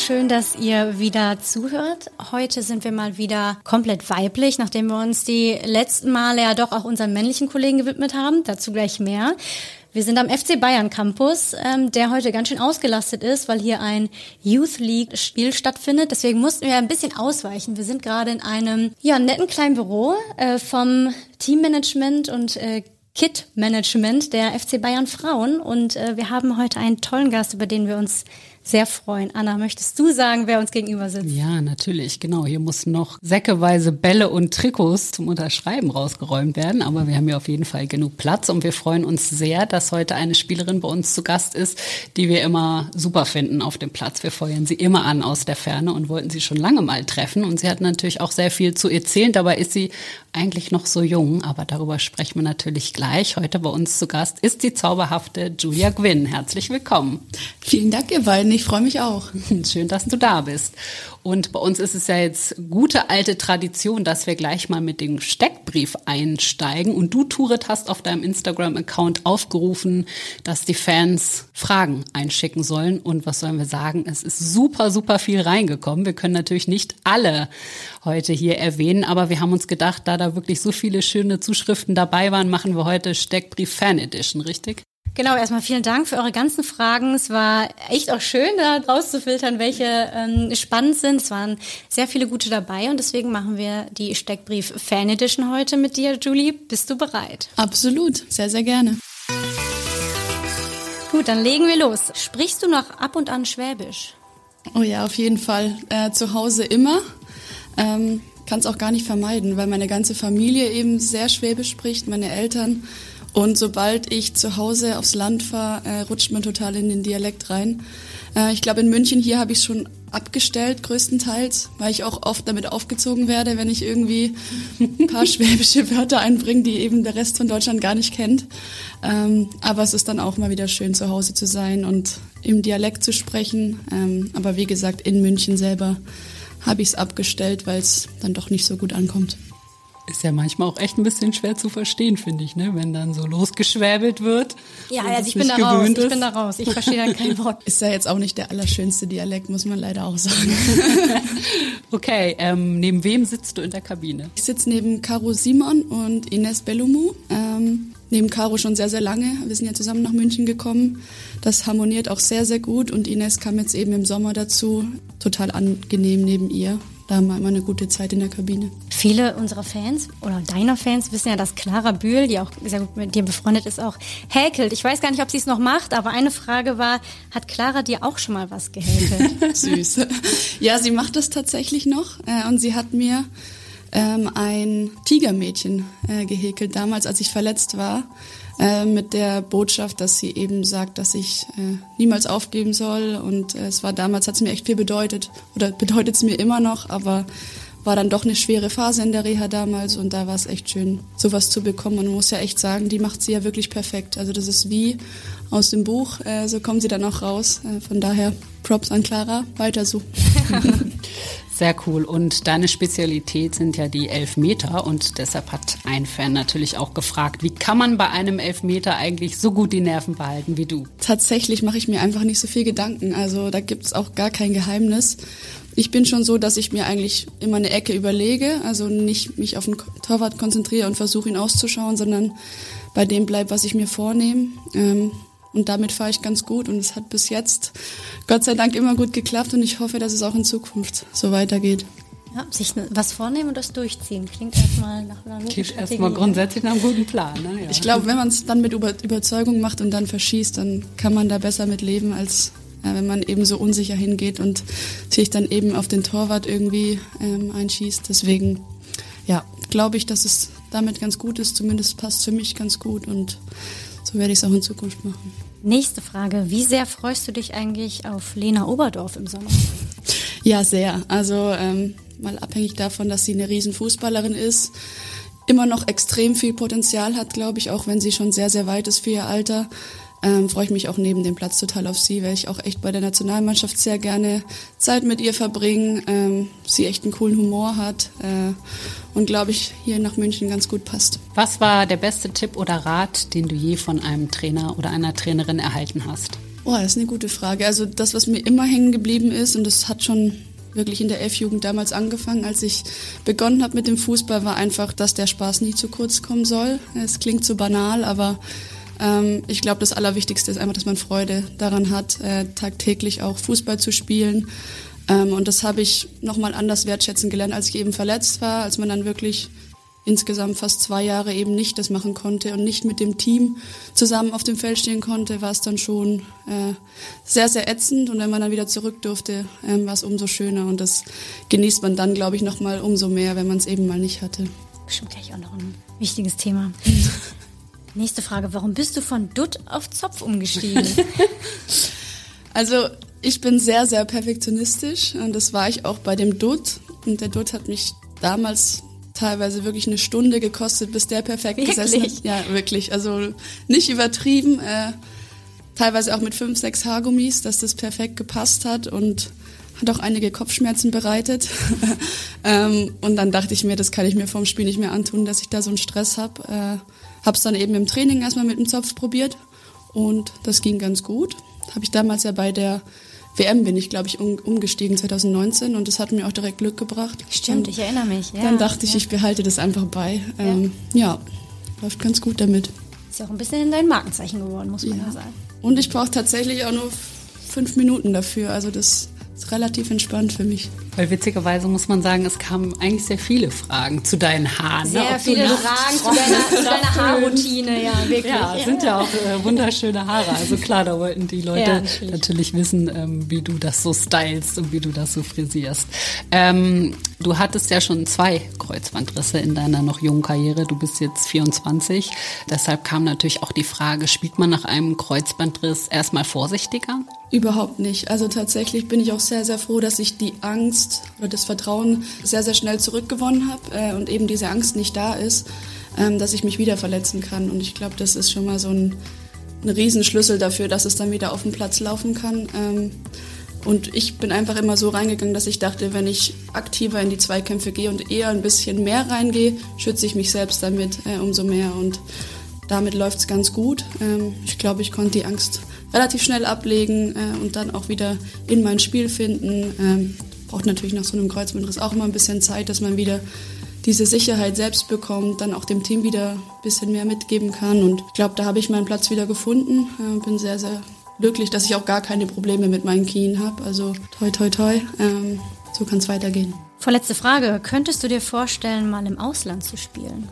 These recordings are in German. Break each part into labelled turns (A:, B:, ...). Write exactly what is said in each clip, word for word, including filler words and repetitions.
A: schön, dass ihr wieder zuhört. Heute sind wir mal wieder komplett weiblich, nachdem wir uns die letzten Male ja doch auch unseren männlichen Kollegen gewidmet haben. Dazu gleich mehr. Wir sind am F C Bayern Campus, ähm, der heute ganz schön ausgelastet ist, weil hier ein Youth League Spiel stattfindet. Deswegen mussten wir ein bisschen ausweichen. Wir sind gerade in einem ja netten kleinen Büro äh, vom Teammanagement und äh, Kit-Management der F C Bayern Frauen. Und äh, wir haben heute einen tollen Gast, über den wir uns sehr freuen. Anna, möchtest du sagen, wer uns gegenüber sitzt?
B: Ja, natürlich, genau. Hier mussten noch säckeweise Bälle und Trikots zum Unterschreiben rausgeräumt werden, aber wir haben hier auf jeden Fall genug Platz und wir freuen uns sehr, dass heute eine Spielerin bei uns zu Gast ist, die wir immer super finden auf dem Platz. Wir feuern sie immer an aus der Ferne und wollten sie schon lange mal treffen und sie hat natürlich auch sehr viel zu erzählen. Dabei ist sie eigentlich noch so jung, aber darüber sprechen wir natürlich gleich. Heute bei uns zu Gast ist die zauberhafte Julia Gwynn. Herzlich willkommen.
C: Vielen Dank, ihr beiden. Ich freue mich auch.
B: Schön, dass du da bist. Und bei uns ist es ja jetzt gute alte Tradition, dass wir gleich mal mit dem Steckbrief einsteigen. Und du, Turit, hast auf deinem Instagram-Account aufgerufen, dass die Fans Fragen einschicken sollen. Und was sollen wir sagen? Es ist super, super viel reingekommen. Wir können natürlich nicht alle heute hier erwähnen, aber wir haben uns gedacht, da da wirklich so viele schöne Zuschriften dabei waren, machen wir heute Steckbrief Fan Edition, richtig?
A: Genau, erstmal vielen Dank für eure ganzen Fragen. Es war echt auch schön, da rauszufiltern, welche ähm, spannend sind. Es waren sehr viele gute dabei und deswegen machen wir die Steckbrief-Fan Edition heute mit dir, Julie. Bist du bereit?
C: Absolut, sehr, sehr gerne.
A: Gut, dann legen wir los. Sprichst du noch ab und an Schwäbisch?
C: Oh ja, auf jeden Fall. Äh, zu Hause immer. Ähm, kann es auch gar nicht vermeiden, weil meine ganze Familie eben sehr Schwäbisch spricht, meine Eltern. Und sobald ich zu Hause aufs Land fahre, äh, rutscht man total in den Dialekt rein. Äh, ich glaube, in München hier habe ich es schon abgestellt, größtenteils, weil ich auch oft damit aufgezogen werde, wenn ich irgendwie ein paar schwäbische Wörter einbringe, die eben der Rest von Deutschland gar nicht kennt. Ähm, aber es ist dann auch mal wieder schön, zu Hause zu sein und im Dialekt zu sprechen. Ähm, aber wie gesagt, in München selber habe ich es abgestellt, weil es dann doch nicht so gut ankommt.
B: Ist ja manchmal auch echt ein bisschen schwer zu verstehen, finde ich, ne? Wenn dann so losgeschwäbelt wird.
A: Ja, also ich bin da raus, ich bin da raus. Ich verstehe dann kein Wort.
C: Ist ja jetzt auch nicht der allerschönste Dialekt, muss man leider auch sagen.
B: Okay, ähm, neben wem sitzt du in der Kabine?
C: Ich sitze neben Caro Simon und Ines Bellumu. Ähm, neben Caro schon sehr, sehr lange. Wir sind ja zusammen nach München gekommen. Das harmoniert auch sehr, sehr gut und Ines kam jetzt eben im Sommer dazu. Total angenehm neben ihr. Da haben wir immer eine gute Zeit in der Kabine.
A: Viele unserer Fans oder deiner Fans wissen ja, dass Clara Bühl, die auch sehr gut mit dir befreundet ist, auch häkelt. Ich weiß gar nicht, ob sie es noch macht, aber eine Frage war, hat Clara dir auch schon mal was gehäkelt?
C: Süß. Ja, sie macht das tatsächlich noch äh, und sie hat mir ähm, ein Tigermädchen äh, gehäkelt, damals, als ich verletzt war. Äh, mit der Botschaft, dass sie eben sagt, dass ich äh, niemals aufgeben soll und äh, es war damals, hat es mir echt viel bedeutet oder bedeutet es mir immer noch, aber war dann doch eine schwere Phase in der Reha damals und da war es echt schön, sowas zu bekommen und man muss ja echt sagen, die macht sie ja wirklich perfekt, also das ist wie aus dem Buch, äh, so kommen sie dann auch raus, äh, von daher Props an Clara, weiter so.
B: Sehr cool. Und deine Spezialität sind ja die Elfmeter und deshalb hat ein Fan natürlich auch gefragt, wie kann man bei einem Elfmeter eigentlich so gut die Nerven behalten wie du?
C: Tatsächlich mache ich mir einfach nicht so viel Gedanken, also da gibt es auch gar kein Geheimnis. Ich bin schon so, dass ich mir eigentlich immer eine Ecke überlege, also nicht mich auf den Torwart konzentriere und versuche ihn auszuschauen, sondern bei dem bleibe, was ich mir vornehme. Ähm, Und damit fahre ich ganz gut und es hat bis jetzt Gott sei Dank immer gut geklappt und ich hoffe, dass es auch in Zukunft so weitergeht.
A: Ja, sich was vornehmen und das durchziehen. Klingt erstmal nach einer guten
B: Klingt erstmal grundsätzlich nach einem guten Plan. Ne? Ja.
C: Ich glaube, wenn man es dann mit Über- Überzeugung macht und dann verschießt, dann kann man da besser mit leben, als äh, wenn man eben so unsicher hingeht und sich dann eben auf den Torwart irgendwie ähm, einschießt. Deswegen, ja, glaube ich, dass es damit ganz gut ist. Zumindest passt für mich ganz gut und so werde ich es auch in Zukunft machen.
A: Nächste Frage. Wie sehr freust du dich eigentlich auf Lena Oberdorf im Sommer?
C: Ja, sehr. Also ähm, mal abhängig davon, dass sie eine Riesenfußballerin ist, immer noch extrem viel Potenzial hat, glaube ich, auch wenn sie schon sehr, sehr weit ist für ihr Alter. Ähm, freue ich mich auch neben dem Platz total auf sie, weil ich auch echt bei der Nationalmannschaft sehr gerne Zeit mit ihr verbringe. Ähm, sie echt einen coolen Humor hat äh, und, glaube ich, hier nach München ganz gut passt.
B: Was war der beste Tipp oder Rat, den du je von einem Trainer oder einer Trainerin erhalten hast?
C: Oh, das ist eine gute Frage. Also das, was mir immer hängen geblieben ist, und das hat schon wirklich in der F-Jugend damals angefangen, als ich begonnen habe mit dem Fußball, war einfach, dass der Spaß nie zu kurz kommen soll. Es klingt so banal, aber ähm, ich glaube, das Allerwichtigste ist einfach, dass man Freude daran hat, äh, tagtäglich auch Fußball zu spielen. Ähm, und das habe ich nochmal anders wertschätzen gelernt, als ich eben verletzt war, als man dann wirklich insgesamt fast zwei Jahre eben nicht das machen konnte und nicht mit dem Team zusammen auf dem Feld stehen konnte, war es dann schon äh, sehr, sehr ätzend. Und wenn man dann wieder zurück durfte, ähm, war es umso schöner. Und das genießt man dann, glaube ich, noch mal umso mehr, wenn man es eben mal nicht hatte.
A: Bestimmt gleich auch noch ein wichtiges Thema. Nächste Frage, warum bist du von Dutt auf Zopf umgestiegen?
C: Also ich bin sehr, sehr perfektionistisch und das war ich auch bei dem Dutt. Und der Dutt hat mich damals teilweise wirklich eine Stunde gekostet, bis der perfekt
A: wirklich?
C: gesessen hat. Ja, wirklich. Also nicht übertrieben. Äh, teilweise auch mit fünf, sechs Haargummis, dass das perfekt gepasst hat und hat auch einige Kopfschmerzen bereitet. ähm, und dann dachte ich mir, das kann ich mir vorm Spiel nicht mehr antun, dass ich da so einen Stress habe. Äh, hab's dann eben im Training erstmal mit dem Zopf probiert und das ging ganz gut. Habe ich damals ja bei der W M bin ich, glaube ich, um, umgestiegen zwanzig neunzehn und das hat mir auch direkt Glück gebracht.
A: Stimmt, und ich erinnere mich. Ja,
C: dann dachte ich,
A: ja.
C: ich behalte das einfach bei. Ähm, ja. ja, läuft ganz gut damit.
A: Ist ja auch ein bisschen in dein Markenzeichen geworden, muss man ja, ja sagen.
C: Und ich brauche tatsächlich auch nur fünf Minuten dafür, also das ist relativ entspannt für mich.
B: Weil witzigerweise muss man sagen, es kamen eigentlich sehr viele Fragen zu deinen Haaren.
A: Sehr
B: ne?
A: viele Fragen zu deiner, zu deiner Haarroutine, ja, wirklich.
B: Ja,
A: ja.
B: sind ja auch äh, wunderschöne Haare. Also klar, da wollten die Leute
A: ja,
B: natürlich.
A: natürlich
B: wissen, ähm, wie du das so stylst und wie du das so frisierst. Ähm, du hattest ja schon zwei Kreuzbandrisse in deiner noch jungen Karriere. Du bist jetzt vierundzwanzig. Deshalb kam natürlich auch die Frage, spielt man nach einem Kreuzbandriss erstmal vorsichtiger?
C: Überhaupt nicht. Also tatsächlich bin ich auch sehr, sehr froh, dass ich die Angst oder das Vertrauen sehr, sehr schnell zurückgewonnen habe äh, und eben diese Angst nicht da ist, ähm, dass ich mich wieder verletzen kann. Und ich glaube, das ist schon mal so ein, ein Riesenschlüssel dafür, dass es dann wieder auf den Platz laufen kann. Ähm, und ich bin einfach immer so reingegangen, dass ich dachte, wenn ich aktiver in die Zweikämpfe gehe und eher ein bisschen mehr reingehe, schütze ich mich selbst damit äh, umso mehr. Und damit läuft es ganz gut. Ähm, ich glaube, ich konnte die Angst relativ schnell ablegen äh, und dann auch wieder in mein Spiel finden. Ähm, braucht natürlich nach so einem Kreuzbandriss auch immer ein bisschen Zeit, dass man wieder diese Sicherheit selbst bekommt, dann auch dem Team wieder ein bisschen mehr mitgeben kann. Und ich glaube, da habe ich meinen Platz wieder gefunden. Äh, bin sehr, sehr glücklich, dass ich auch gar keine Probleme mit meinen Knien habe. Also toi, toi, toi. Ähm, so kann es weitergehen.
A: Vorletzte Frage. Könntest du dir vorstellen, mal im Ausland zu spielen?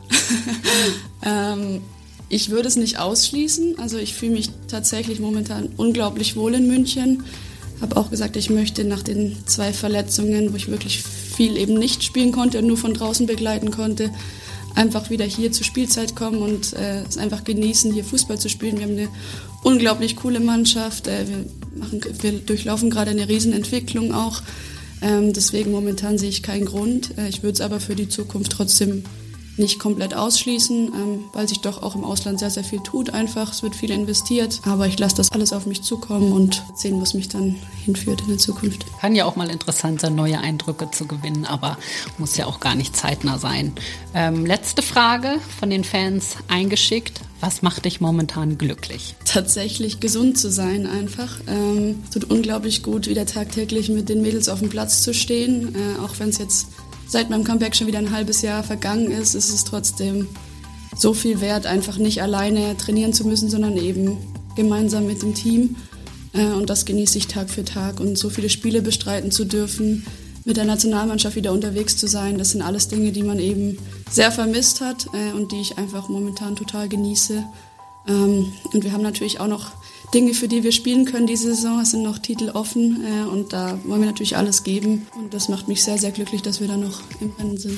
C: ähm, Ich würde es nicht ausschließen. Also ich fühle mich tatsächlich momentan unglaublich wohl in München. Habe auch gesagt, ich möchte nach den zwei Verletzungen, wo ich wirklich viel eben nicht spielen konnte und nur von draußen begleiten konnte, einfach wieder hier zur Spielzeit kommen und äh, es einfach genießen, hier Fußball zu spielen. Wir haben eine unglaublich coole Mannschaft. Äh, wir, machen, wir durchlaufen gerade eine Riesenentwicklung auch. Ähm, deswegen momentan sehe ich keinen Grund. Äh, ich würde es aber für die Zukunft trotzdem nicht komplett ausschließen, ähm, weil sich doch auch im Ausland sehr, sehr viel tut einfach. Es wird viel investiert, aber ich lasse das alles auf mich zukommen und sehen, was mich dann hinführt in der Zukunft.
B: Kann ja auch mal interessant sein, neue Eindrücke zu gewinnen, aber muss ja auch gar nicht zeitnah sein. Ähm, letzte Frage von den Fans eingeschickt. Was macht dich momentan glücklich?
C: Tatsächlich gesund zu sein einfach. Ähm, es tut unglaublich gut, wieder tagtäglich mit den Mädels auf dem Platz zu stehen, äh, auch wenn es jetzt seit meinem Comeback schon wieder ein halbes Jahr vergangen ist, ist es trotzdem so viel wert, einfach nicht alleine trainieren zu müssen, sondern eben gemeinsam mit dem Team. Und das genieße ich Tag für Tag. Und so viele Spiele bestreiten zu dürfen, mit der Nationalmannschaft wieder unterwegs zu sein, das sind alles Dinge, die man eben sehr vermisst hat und die ich einfach momentan total genieße. Und wir haben natürlich auch noch Dinge, für die wir spielen können diese Saison. Es sind noch Titel offen äh, und da wollen wir natürlich alles geben. Und das macht mich sehr, sehr glücklich, dass wir da noch im Rennen sind.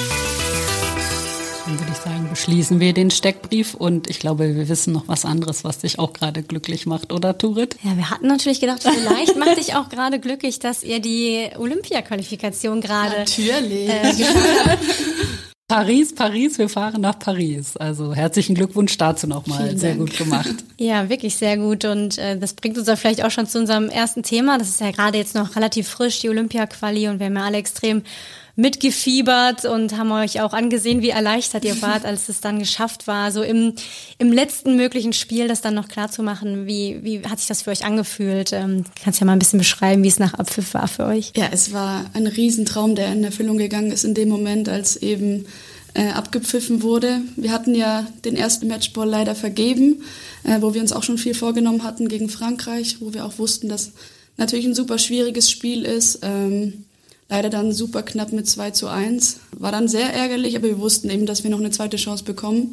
B: Dann würde ich sagen, beschließen wir den Steckbrief und ich glaube, wir wissen noch was anderes, was dich auch gerade glücklich macht, oder Turit?
A: Ja, wir hatten natürlich gedacht, vielleicht macht dich auch gerade glücklich, dass ihr die Olympia-Qualifikation gerade
C: natürlich
A: äh, geschafft habt.
B: Paris, Paris, wir fahren nach Paris. Also herzlichen Glückwunsch dazu nochmal. Sehr gut gemacht.
A: Ja, wirklich sehr gut. Und äh, das bringt uns dann vielleicht auch schon zu unserem ersten Thema. Das ist ja gerade jetzt noch relativ frisch, die Olympia-Quali. Und wir haben ja alle extrem mitgefiebert und haben euch auch angesehen, wie erleichtert ihr wart, als es dann geschafft war, so im, im letzten möglichen Spiel das dann noch klar zu machen. Wie, wie hat sich das für euch angefühlt? Ähm, kannst du ja mal ein bisschen beschreiben, wie es nach Abpfiff war für euch?
C: Ja, es war ein Riesentraum, der in Erfüllung gegangen ist in dem Moment, als eben äh, abgepfiffen wurde. Wir hatten ja den ersten Matchball leider vergeben, äh, wo wir uns auch schon viel vorgenommen hatten gegen Frankreich, wo wir auch wussten, dass natürlich ein super schwieriges Spiel ist. Ähm, leider dann super knapp mit zwei zu eins. War dann sehr ärgerlich, aber wir wussten eben, dass wir noch eine zweite Chance bekommen.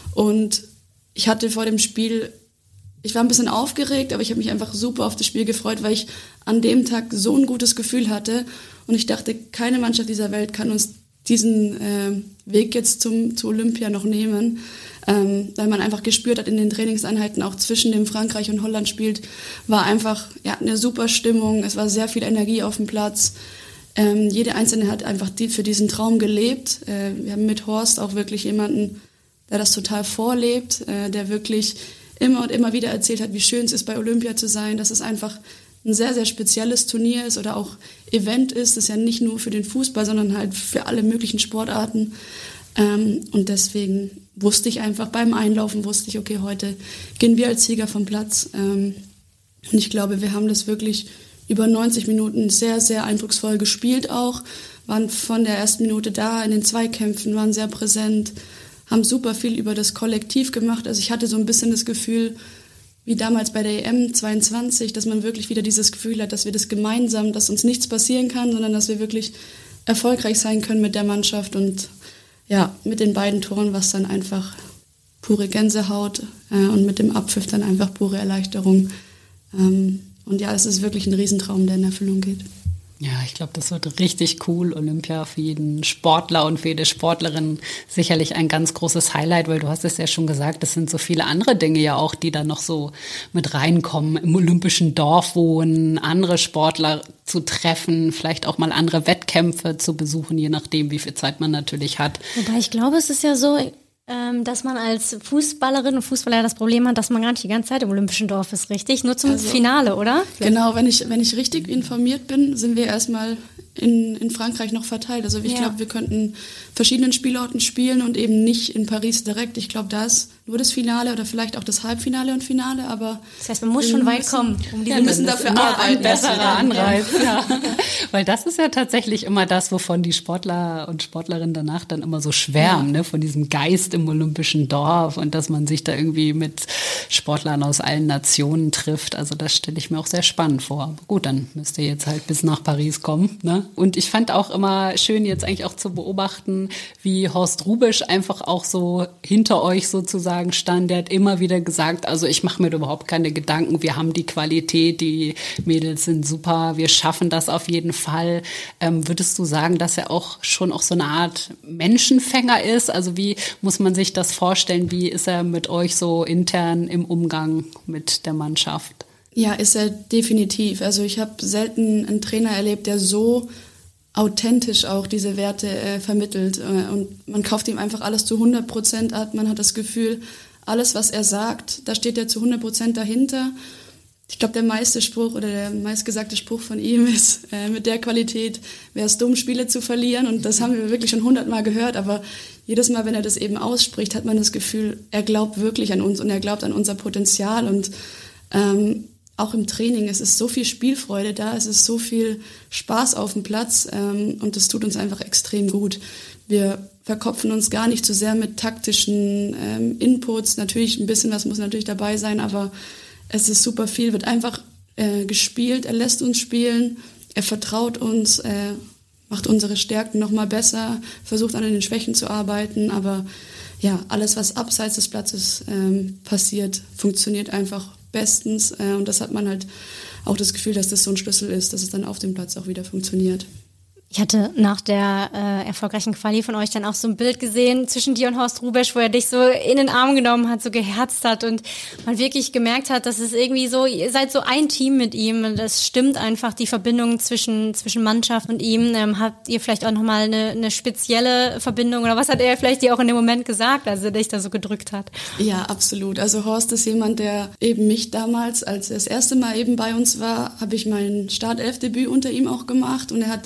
C: Und ich hatte vor dem Spiel, ich war ein bisschen aufgeregt, aber ich habe mich einfach super auf das Spiel gefreut, weil ich an dem Tag so ein gutes Gefühl hatte. Und ich dachte, keine Mannschaft dieser Welt kann uns diesen äh, Weg jetzt zum, zu Olympia noch nehmen. Ähm, weil man einfach gespürt hat in den Trainingseinheiten, auch zwischen dem Frankreich und Holland spielt, war einfach ja, eine super Stimmung, es war sehr viel Energie auf dem Platz. Ähm, jede Einzelne hat einfach die, für diesen Traum gelebt. Äh, wir haben mit Horst auch wirklich jemanden, der das total vorlebt, äh, der wirklich immer und immer wieder erzählt hat, wie schön es ist, bei Olympia zu sein, dass es einfach ein sehr, sehr spezielles Turnier ist oder auch Event ist. Das ist ja nicht nur für den Fußball, sondern halt für alle möglichen Sportarten. Ähm, und deswegen wusste ich einfach, beim Einlaufen wusste ich, okay, heute gehen wir als Sieger vom Platz. Ähm, und ich glaube, wir haben das wirklich über neunzig Minuten sehr, sehr eindrucksvoll gespielt auch, waren von der ersten Minute da in den Zweikämpfen, waren sehr präsent, haben super viel über das Kollektiv gemacht. Also ich hatte so ein bisschen das Gefühl, wie damals bei der E M zweiundzwanzig, dass man wirklich wieder dieses Gefühl hat, dass wir das gemeinsam, dass uns nichts passieren kann, sondern dass wir wirklich erfolgreich sein können mit der Mannschaft. Und ja, mit den beiden Toren war es dann einfach pure Gänsehaut äh, und mit dem Abpfiff dann einfach pure Erleichterung. Ähm, und ja, es ist wirklich ein Riesentraum, der in Erfüllung geht.
B: Ja, ich glaube, das wird richtig cool. Olympia für jeden Sportler und für jede Sportlerin sicherlich ein ganz großes Highlight, weil du hast es ja schon gesagt, es sind so viele andere Dinge ja auch, die da noch so mit reinkommen. Im olympischen Dorf wohnen, andere Sportler zu treffen, vielleicht auch mal andere Wettkämpfe zu besuchen, je nachdem, wie viel Zeit man natürlich hat.
A: Wobei ich glaube, es ist ja so, dass man als Fußballerin und Fußballer das Problem hat, dass man gar nicht die ganze Zeit im olympischen Dorf ist, richtig? Nur zum also, Finale, oder?
C: Genau, wenn ich, wenn ich richtig informiert bin, sind wir erstmal in, in Frankreich noch verteilt. Also ich ja. glaube, wir könnten verschiedenen Spielorten spielen und eben nicht in Paris direkt. Ich glaube, da ist nur das Finale oder vielleicht auch das Halbfinale und Finale, aber...
A: Das heißt, man muss schon weit
C: müssen,
A: kommen.
C: Um die ja, wir müssen dafür arbeiten.
B: Ein besserer Anreiz, ja. Weil das ist ja tatsächlich immer das, wovon die Sportler und Sportlerinnen danach dann immer so schwärmen, ja. ne? Von diesem Geist im olympischen Dorf und dass man sich da irgendwie mit Sportlern aus allen Nationen trifft. Also das stelle ich mir auch sehr spannend vor. Aber gut, dann müsst ihr jetzt halt bis nach Paris kommen, ne? Und ich fand auch immer schön, jetzt eigentlich auch zu beobachten, wie Horst Hrubesch einfach auch so hinter euch sozusagen stand. Der hat immer wieder gesagt, also ich mache mir überhaupt keine Gedanken, wir haben die Qualität, die Mädels sind super, wir schaffen das auf jeden Fall. Ähm, würdest du sagen, dass er auch schon auch so eine Art Menschenfänger ist? Also wie muss man sich das vorstellen? Wie ist er mit euch so intern im Umgang mit der Mannschaft?
C: Ja, ist er definitiv. Also ich habe selten einen Trainer erlebt, der so authentisch auch diese Werte äh, vermittelt. Äh, und man kauft ihm einfach alles zu hundert Prozent ab. Man hat das Gefühl, alles, was er sagt, da steht er zu hundert Prozent dahinter. Ich glaube, der meiste Spruch oder der meistgesagte Spruch von ihm ist, äh, mit der Qualität wäre es dumm, Spiele zu verlieren. Und das haben wir wirklich schon hundertmal gehört. Aber jedes Mal, wenn er das eben ausspricht, hat man das Gefühl, er glaubt wirklich an uns und er glaubt an unser Potenzial. Und ähm, auch im Training, es ist so viel Spielfreude da, es ist so viel Spaß auf dem Platz ähm, und das tut uns einfach extrem gut. Wir verkopfen uns gar nicht so sehr mit taktischen ähm, Inputs. Natürlich, ein bisschen was muss natürlich dabei sein, aber es ist super viel, wird einfach äh, gespielt, er lässt uns spielen, er vertraut uns, äh, macht unsere Stärken nochmal besser, versucht an den Schwächen zu arbeiten, aber ja, alles, was abseits des Platzes ähm, passiert, funktioniert einfach bestens äh, und das hat man halt auch das Gefühl, dass das so ein Schlüssel ist, dass es dann auf dem Platz auch wieder funktioniert.
A: Ich hatte nach der äh, erfolgreichen Quali von euch dann auch so ein Bild gesehen zwischen dir und Horst Hrubesch, wo er dich so in den Arm genommen hat, so geherzt hat und man wirklich gemerkt hat, dass es irgendwie so, ihr seid so ein Team mit ihm und das stimmt einfach, die Verbindung zwischen zwischen Mannschaft und ihm. Ähm, habt ihr vielleicht auch nochmal eine, eine spezielle Verbindung oder was hat er vielleicht dir auch in dem Moment gesagt, als er dich da so gedrückt hat?
C: Ja, absolut. Also Horst ist jemand, der eben mich damals, als er das erste Mal eben bei uns war, habe ich mein Startelfdebüt unter ihm auch gemacht und er hat...
A: Stimmt, ich war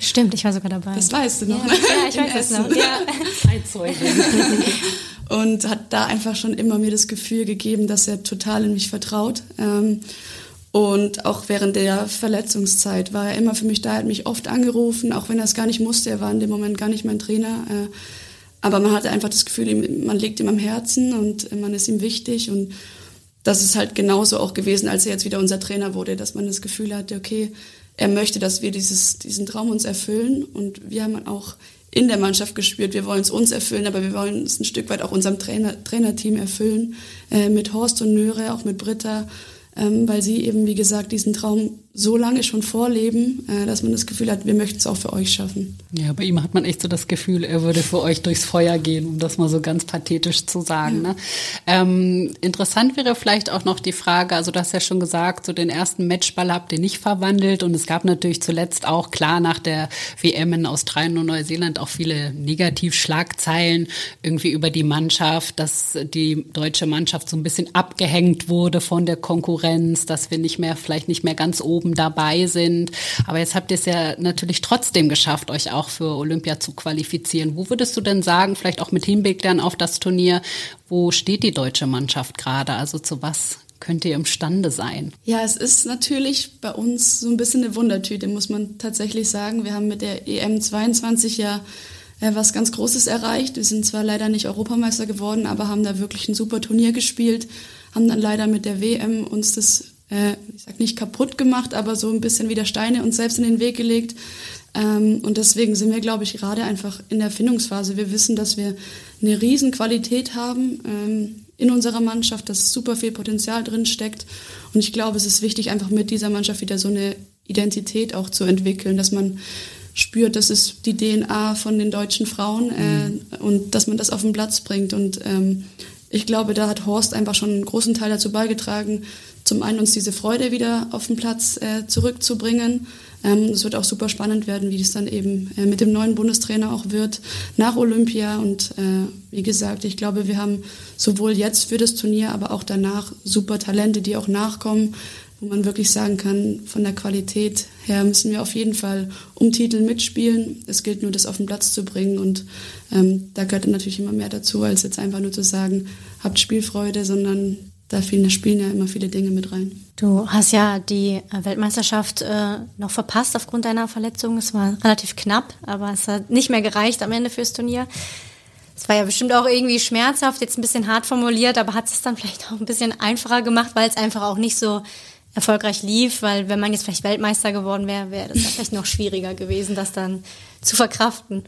A: war sogar dabei.
C: Das weißt du noch.
A: Ja, ja ich weiß es noch. Ja.
B: Zeitzeugin.
C: Und hat da einfach schon immer mir das Gefühl gegeben, dass er total in mich vertraut. Ähm, Und auch während der Verletzungszeit war er immer für mich da, er hat mich oft angerufen, auch wenn er es gar nicht musste, er war in dem Moment gar nicht mein Trainer. Aber man hatte einfach das Gefühl, man liegt ihm am Herzen und man ist ihm wichtig. Und das ist halt genauso auch gewesen, als er jetzt wieder unser Trainer wurde, dass man das Gefühl hatte, okay, er möchte, dass wir dieses, diesen Traum uns erfüllen. Und wir haben auch in der Mannschaft gespürt, wir wollen es uns erfüllen, aber wir wollen es ein Stück weit auch unserem Trainer, Trainerteam erfüllen, äh, mit Horst und Nöre, auch mit Britta. Ähm, weil sie eben, wie gesagt, diesen Traum so lange schon vorleben, äh, dass man das Gefühl hat, wir möchten es auch für euch schaffen.
B: Ja, bei ihm hat man echt so das Gefühl, er würde für euch durchs Feuer gehen, um das mal so ganz pathetisch zu sagen. Ja. Ne? Ähm, interessant wäre vielleicht auch noch die Frage, also du hast ja schon gesagt, so den ersten Matchball habt ihr nicht verwandelt und es gab natürlich zuletzt auch, klar, nach der W M in Australien und Neuseeland auch viele Negativschlagzeilen irgendwie über die Mannschaft, dass die deutsche Mannschaft so ein bisschen abgehängt wurde von der Konkurrenz, dass wir nicht mehr, vielleicht nicht mehr ganz oben dabei sind. Aber jetzt habt ihr es ja natürlich trotzdem geschafft, euch auch für Olympia zu qualifizieren. Wo würdest du denn sagen, vielleicht auch mit Hinblick dann auf das Turnier, wo steht die deutsche Mannschaft gerade? Also zu was könnt ihr imstande sein?
C: Ja, es ist natürlich bei uns so ein bisschen eine Wundertüte, muss man tatsächlich sagen. Wir haben mit der E M zweiundzwanzig ja äh, was ganz Großes erreicht. Wir sind zwar leider nicht Europameister geworden, aber haben da wirklich ein super Turnier gespielt, haben dann leider mit der W M uns das ich sag nicht kaputt gemacht, aber so ein bisschen wieder Steine uns selbst in den Weg gelegt. Und deswegen sind wir, glaube ich, gerade einfach in der Findungsphase. Wir wissen, dass wir eine riesen Qualität haben in unserer Mannschaft, dass super viel Potenzial drin steckt. Und ich glaube, es ist wichtig, einfach mit dieser Mannschaft wieder so eine Identität auch zu entwickeln, dass man spürt, das ist die D N A von den deutschen Frauen mhm. und dass man das auf den Platz bringt. Und ich glaube, da hat Horst einfach schon einen großen Teil dazu beigetragen, zum einen uns diese Freude wieder auf den Platz äh, zurückzubringen. Ähm, es wird auch super spannend werden, wie das dann eben äh, mit dem neuen Bundestrainer auch wird nach Olympia. Und äh, wie gesagt, ich glaube, wir haben sowohl jetzt für das Turnier, aber auch danach super Talente, die auch nachkommen, wo man wirklich sagen kann, von der Qualität her müssen wir auf jeden Fall um Titel mitspielen. Es gilt nur, das auf den Platz zu bringen. Und ähm, da gehört natürlich immer mehr dazu, als jetzt einfach nur zu sagen, habt Spielfreude, sondern da spielen ja immer viele Dinge mit rein.
A: Du hast ja die Weltmeisterschaft äh, noch verpasst aufgrund deiner Verletzung. Es war relativ knapp, aber es hat nicht mehr gereicht am Ende fürs Turnier. Es war ja bestimmt auch irgendwie schmerzhaft, jetzt ein bisschen hart formuliert, aber hat es dann vielleicht auch ein bisschen einfacher gemacht, weil es einfach auch nicht so erfolgreich lief, weil wenn man jetzt vielleicht Weltmeister geworden wäre, wäre das ja vielleicht noch schwieriger gewesen, das dann zu verkraften.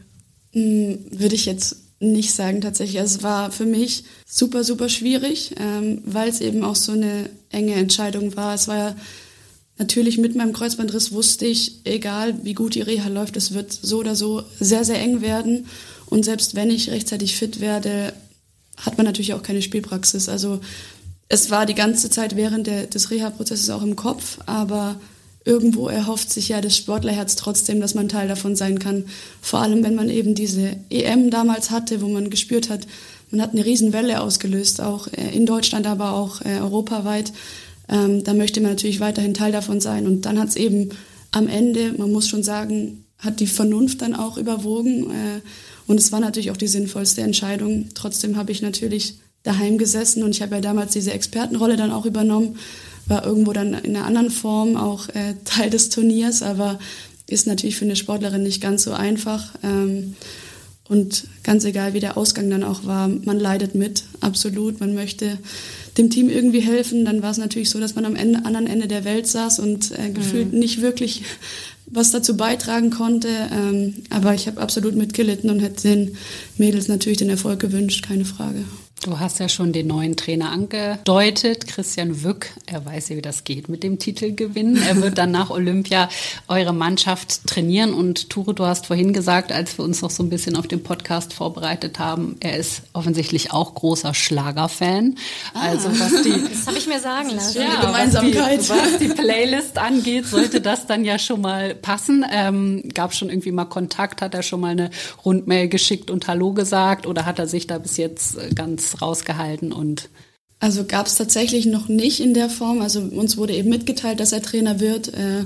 C: Würde ich jetzt nicht sagen tatsächlich. Also es war für mich super, super schwierig, ähm, weil es eben auch so eine enge Entscheidung war. Es war ja natürlich mit meinem Kreuzbandriss wusste ich, egal wie gut die Reha läuft, es wird so oder so sehr, sehr eng werden. Und selbst wenn ich rechtzeitig fit werde, hat man natürlich auch keine Spielpraxis. Also es war die ganze Zeit während der, des Reha-Prozesses auch im Kopf, aber irgendwo erhofft sich ja das Sportlerherz trotzdem, dass man Teil davon sein kann. Vor allem, wenn man eben diese E M damals hatte, wo man gespürt hat, man hat eine Riesenwelle ausgelöst, auch in Deutschland, aber auch europaweit. Ähm, da möchte man natürlich weiterhin Teil davon sein. Und dann hat es eben am Ende, man muss schon sagen, hat die Vernunft dann auch überwogen. Äh, und es war natürlich auch die sinnvollste Entscheidung. Trotzdem habe ich natürlich daheim gesessen und ich habe ja damals diese Expertenrolle dann auch übernommen, war irgendwo dann in einer anderen Form auch äh, Teil des Turniers, aber ist natürlich für eine Sportlerin nicht ganz so einfach. Ähm, und ganz egal, wie der Ausgang dann auch war, man leidet mit, absolut. Man möchte dem Team irgendwie helfen. Dann war es natürlich so, dass man am Ende, anderen Ende der Welt saß und äh, gefühlt mhm. nicht wirklich was dazu beitragen konnte. Ähm, aber ich habe absolut mitgelitten und hätte den Mädels natürlich den Erfolg gewünscht, keine Frage.
B: Du hast ja schon den neuen Trainer angedeutet, Christian Wück. Er weiß ja, wie das geht mit dem Titelgewinn. Er wird dann nach Olympia eure Mannschaft trainieren. Und Ture, du hast vorhin gesagt, als wir uns noch so ein bisschen auf den Podcast vorbereitet haben, er ist offensichtlich auch großer Schlagerfan.
A: Ah.
B: Also was die,
A: das habe ich mir sagen lassen.
C: Ja, Gemeinsamkeit.
B: Was die, was die Playlist angeht, sollte das dann ja schon mal passen. Ähm, gab schon irgendwie mal Kontakt? Hat er schon mal eine Rundmail geschickt und Hallo gesagt? Oder hat er sich da bis jetzt ganz rausgehalten? Und
C: also gab es tatsächlich noch nicht in der Form. Also uns wurde eben mitgeteilt, dass er Trainer wird. Äh,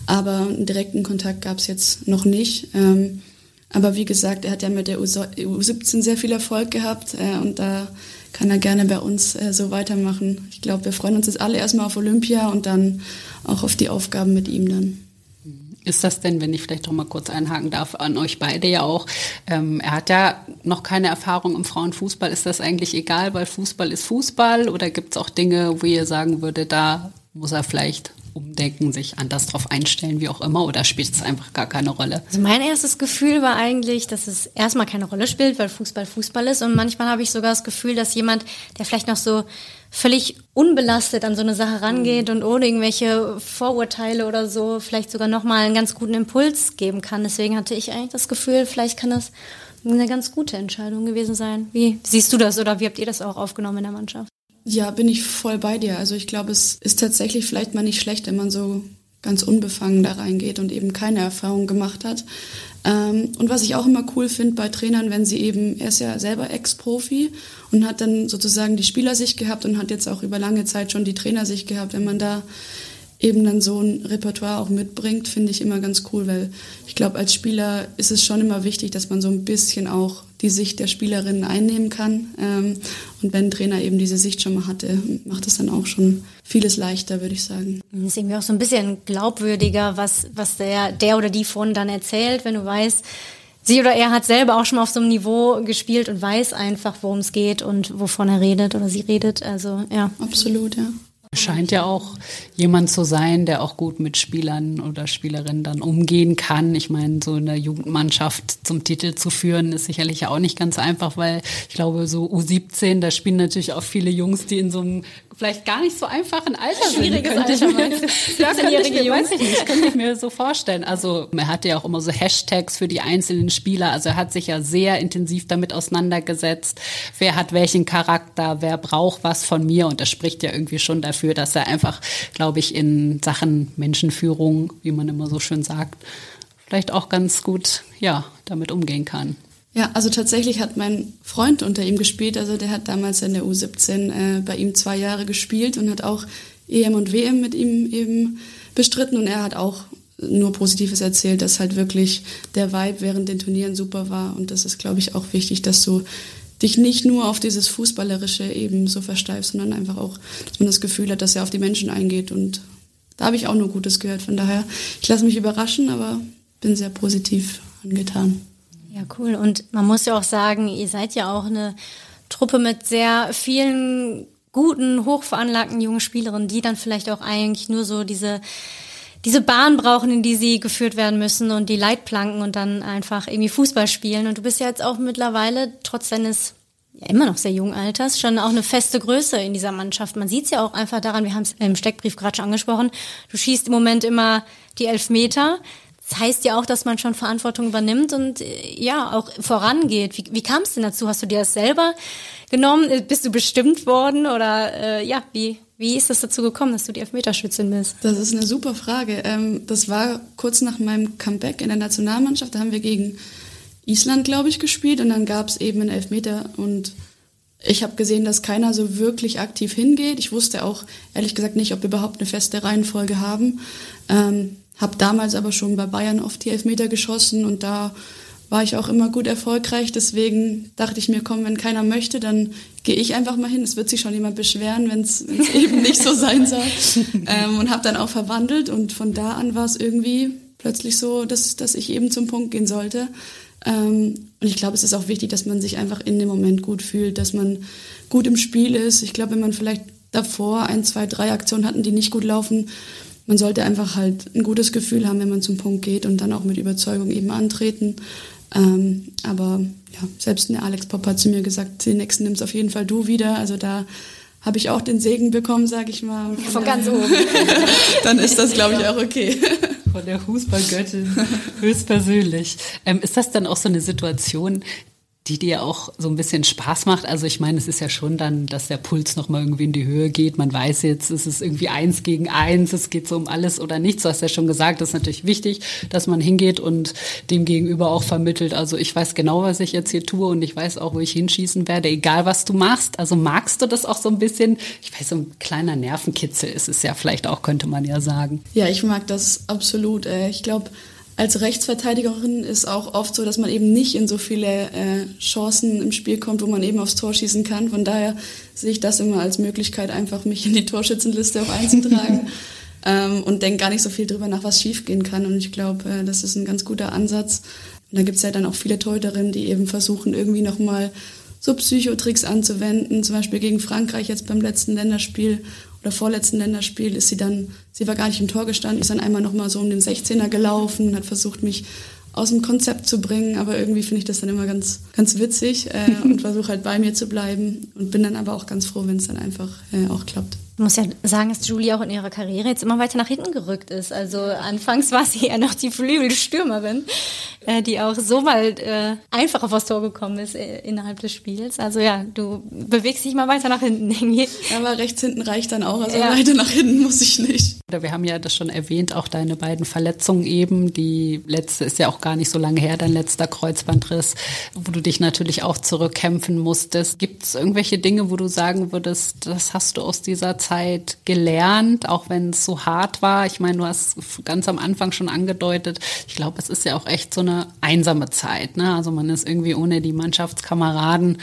C: aber einen direkten Kontakt gab es jetzt noch nicht. Ähm, aber wie gesagt, er hat ja mit der U siebzehn sehr viel Erfolg gehabt äh, und da kann er gerne bei uns äh, so weitermachen. Ich glaube, wir freuen uns jetzt alle erstmal auf Olympia und dann auch auf die Aufgaben mit ihm dann.
B: Ist das denn, wenn ich vielleicht noch mal kurz einhaken darf, an euch beide ja auch, ähm, er hat ja noch keine Erfahrung im Frauenfußball. Ist das eigentlich egal, weil Fußball ist Fußball? Oder gibt es auch Dinge, wo ihr sagen würdet, da muss er vielleicht umdenken, sich anders drauf einstellen, wie auch immer? Oder spielt es einfach gar keine Rolle?
A: Also mein erstes Gefühl war eigentlich, dass es erstmal keine Rolle spielt, weil Fußball Fußball ist. Und manchmal habe ich sogar das Gefühl, dass jemand, der vielleicht noch so völlig unbelastet an so eine Sache rangeht und ohne irgendwelche Vorurteile oder so vielleicht sogar nochmal einen ganz guten Impuls geben kann. Deswegen hatte ich eigentlich das Gefühl, vielleicht kann das eine ganz gute Entscheidung gewesen sein. Wie siehst du das oder wie habt ihr das auch aufgenommen in der Mannschaft?
C: Ja, bin ich voll bei dir. Also ich glaube, es ist tatsächlich vielleicht mal nicht schlecht, wenn man so ganz unbefangen da reingeht und eben keine Erfahrung gemacht hat. Ähm, und was ich auch immer cool finde bei Trainern, wenn sie eben, er ist ja selber Ex-Profi und hat dann sozusagen die Spielersicht gehabt und hat jetzt auch über lange Zeit schon die Trainersicht gehabt, wenn man da eben dann so ein Repertoire auch mitbringt, finde ich immer ganz cool, weil ich glaube, als Spieler ist es schon immer wichtig, dass man so ein bisschen auch die Sicht der Spielerinnen einnehmen kann. Ähm, und wenn ein Trainer eben diese Sicht schon mal hatte, macht es dann auch schon vieles leichter, würde ich sagen.
A: Das ist irgendwie auch so ein bisschen glaubwürdiger, was, was der, der oder die von dann erzählt, wenn du weißt, sie oder er hat selber auch schon mal auf so einem Niveau gespielt und weiß einfach, worum es geht und wovon er redet oder sie redet. Also ja.
C: Absolut, ja.
B: Scheint ja auch jemand zu sein, der auch gut mit Spielern oder Spielerinnen dann umgehen kann. Ich meine, so eine Jugendmannschaft zum Titel zu führen, ist sicherlich ja auch nicht ganz einfach, weil ich glaube, so U siebzehn, da spielen natürlich auch viele Jungs, die in so einem vielleicht gar nicht so einfachen Alter sind.
A: Schwieriges Alter,
B: ich mir, ja, könnte ich mir, weiß ich nicht, könnte ich mir so vorstellen. Also er hatte ja auch immer so Hashtags für die einzelnen Spieler. Also er hat sich ja sehr intensiv damit auseinandergesetzt. Wer hat welchen Charakter, wer braucht was von mir? Und das spricht ja irgendwie schon dafür, dass er einfach, glaube ich, in Sachen Menschenführung, wie man immer so schön sagt, vielleicht auch ganz gut, ja, damit umgehen kann.
C: Ja, also tatsächlich hat mein Freund unter ihm gespielt, also der hat damals in der U siebzehn äh, bei ihm zwei Jahre gespielt und hat auch E M und W M mit ihm eben bestritten und er hat auch nur Positives erzählt, dass halt wirklich der Vibe während den Turnieren super war und das ist, glaube ich, auch wichtig, dass du dich nicht nur auf dieses Fußballerische eben so versteifst, sondern einfach auch, dass man das Gefühl hat, dass er auf die Menschen eingeht und da habe ich auch nur Gutes gehört, von daher, ich lasse mich überraschen, aber bin sehr positiv angetan.
A: Ja, cool. Und man muss ja auch sagen, ihr seid ja auch eine Truppe mit sehr vielen guten, hochveranlagten jungen Spielerinnen, die dann vielleicht auch eigentlich nur so diese, diese Bahn brauchen, in die sie geführt werden müssen und die Leitplanken und dann einfach irgendwie Fußball spielen. Und du bist ja jetzt auch mittlerweile, trotz deines ja immer noch sehr jungen Alters, schon auch eine feste Größe in dieser Mannschaft. Man sieht es ja auch einfach daran, wir haben es im Steckbrief gerade schon angesprochen, du schießt im Moment immer die Elfmeter. Das heißt ja auch, dass man schon Verantwortung übernimmt und ja, auch vorangeht. Wie, wie kam es denn dazu? Hast du dir das selber genommen? Bist du bestimmt worden? Oder äh, ja, wie, wie ist das dazu gekommen, dass du die Elfmeterschützin bist?
C: Das ist eine super Frage. Ähm, das war kurz nach meinem Comeback in der Nationalmannschaft. Da haben wir gegen Island, glaube ich, gespielt und dann gab es eben einen Elfmeter und ich habe gesehen, dass keiner so wirklich aktiv hingeht. Ich wusste auch, ehrlich gesagt, nicht, ob wir überhaupt eine feste Reihenfolge haben. Ähm, Habe damals aber schon bei Bayern oft die Elfmeter geschossen und da war ich auch immer gut erfolgreich. Deswegen dachte ich mir, komm, wenn keiner möchte, dann gehe ich einfach mal hin. Es wird sich schon jemand beschweren, wenn es eben nicht so sein soll. Ähm, und habe dann auch verwandelt und von da an war es irgendwie plötzlich so, dass, dass ich eben zum Punkt gehen sollte. Ähm, und ich glaube, es ist auch wichtig, dass man sich einfach in dem Moment gut fühlt, dass man gut im Spiel ist. Ich glaube, wenn man vielleicht davor ein, zwei, drei Aktionen hatten, die nicht gut laufen, man sollte einfach halt ein gutes Gefühl haben, wenn man zum Punkt geht und dann auch mit Überzeugung eben antreten. Ähm, aber ja, selbst der Alex Popp hat zu mir gesagt, den nächsten nimmst auf jeden Fall du wieder. Also da habe ich auch den Segen bekommen, sage ich mal.
A: Von, Von ganz oben.
C: Dann ist das, glaube ich, auch okay.
B: Von der Fußballgöttin höchstpersönlich. Ähm, ist das dann auch so eine Situation, die dir auch so ein bisschen Spaß macht. Also ich meine, es ist ja schon dann, dass der Puls nochmal irgendwie in die Höhe geht. Man weiß jetzt, es ist irgendwie eins gegen eins, es geht so um alles oder nichts. Du hast ja schon gesagt, das ist natürlich wichtig, dass man hingeht und dem Gegenüber auch vermittelt. Also ich weiß genau, was ich jetzt hier tue und ich weiß auch, wo ich hinschießen werde, egal was du machst. Also magst du das auch so ein bisschen? Ich weiß, so ein kleiner Nervenkitzel ist es ja vielleicht auch, könnte man ja sagen.
C: Ja, ich mag das absolut. Ich glaube, als Rechtsverteidigerin ist auch oft so, dass man eben nicht in so viele äh, Chancen im Spiel kommt, wo man eben aufs Tor schießen kann. Von daher sehe ich das immer als Möglichkeit, einfach mich in die Torschützenliste auch einzutragen ähm, und denke gar nicht so viel drüber nach, was schiefgehen kann. Und ich glaube, äh, das ist ein ganz guter Ansatz. Und da gibt es ja dann auch viele Torhüterinnen, die eben versuchen, irgendwie nochmal so Psychotricks anzuwenden. Zum Beispiel gegen Frankreich jetzt beim letzten Länderspiel oder vorletzten Länderspiel ist sie dann, sie war gar nicht im Tor gestanden, ist dann einmal nochmal so um den sechzehner gelaufen, hat versucht, mich aus dem Konzept zu bringen, aber irgendwie finde ich das dann immer ganz, ganz witzig äh, und versuche halt bei mir zu bleiben und bin dann aber auch ganz froh, wenn es dann einfach äh, auch klappt.
A: Ich muss ja sagen, dass Julie auch in ihrer Karriere jetzt immer weiter nach hinten gerückt ist. Also anfangs war sie ja noch die Flügelstürmerin, äh, die auch so mal äh, einfach auf das Tor gekommen ist äh, innerhalb des Spiels. Also ja, du bewegst dich mal weiter nach hinten irgendwie.
C: Ja, aber rechts hinten reicht dann auch, also ja. Weiter nach hinten muss ich nicht.
B: Wir haben ja das schon erwähnt, auch deine beiden Verletzungen eben. Die letzte ist ja auch gar nicht so lange her, dein letzter Kreuzbandriss, wo du dich natürlich auch zurückkämpfen musstest. Gibt es irgendwelche Dinge, wo du sagen würdest, das hast du aus dieser Zeit gelernt, auch wenn es so hart war? Ich meine, du hast ganz am Anfang schon angedeutet, ich glaube, es ist ja auch echt so eine einsame Zeit, ne? Also man ist irgendwie ohne die Mannschaftskameraden,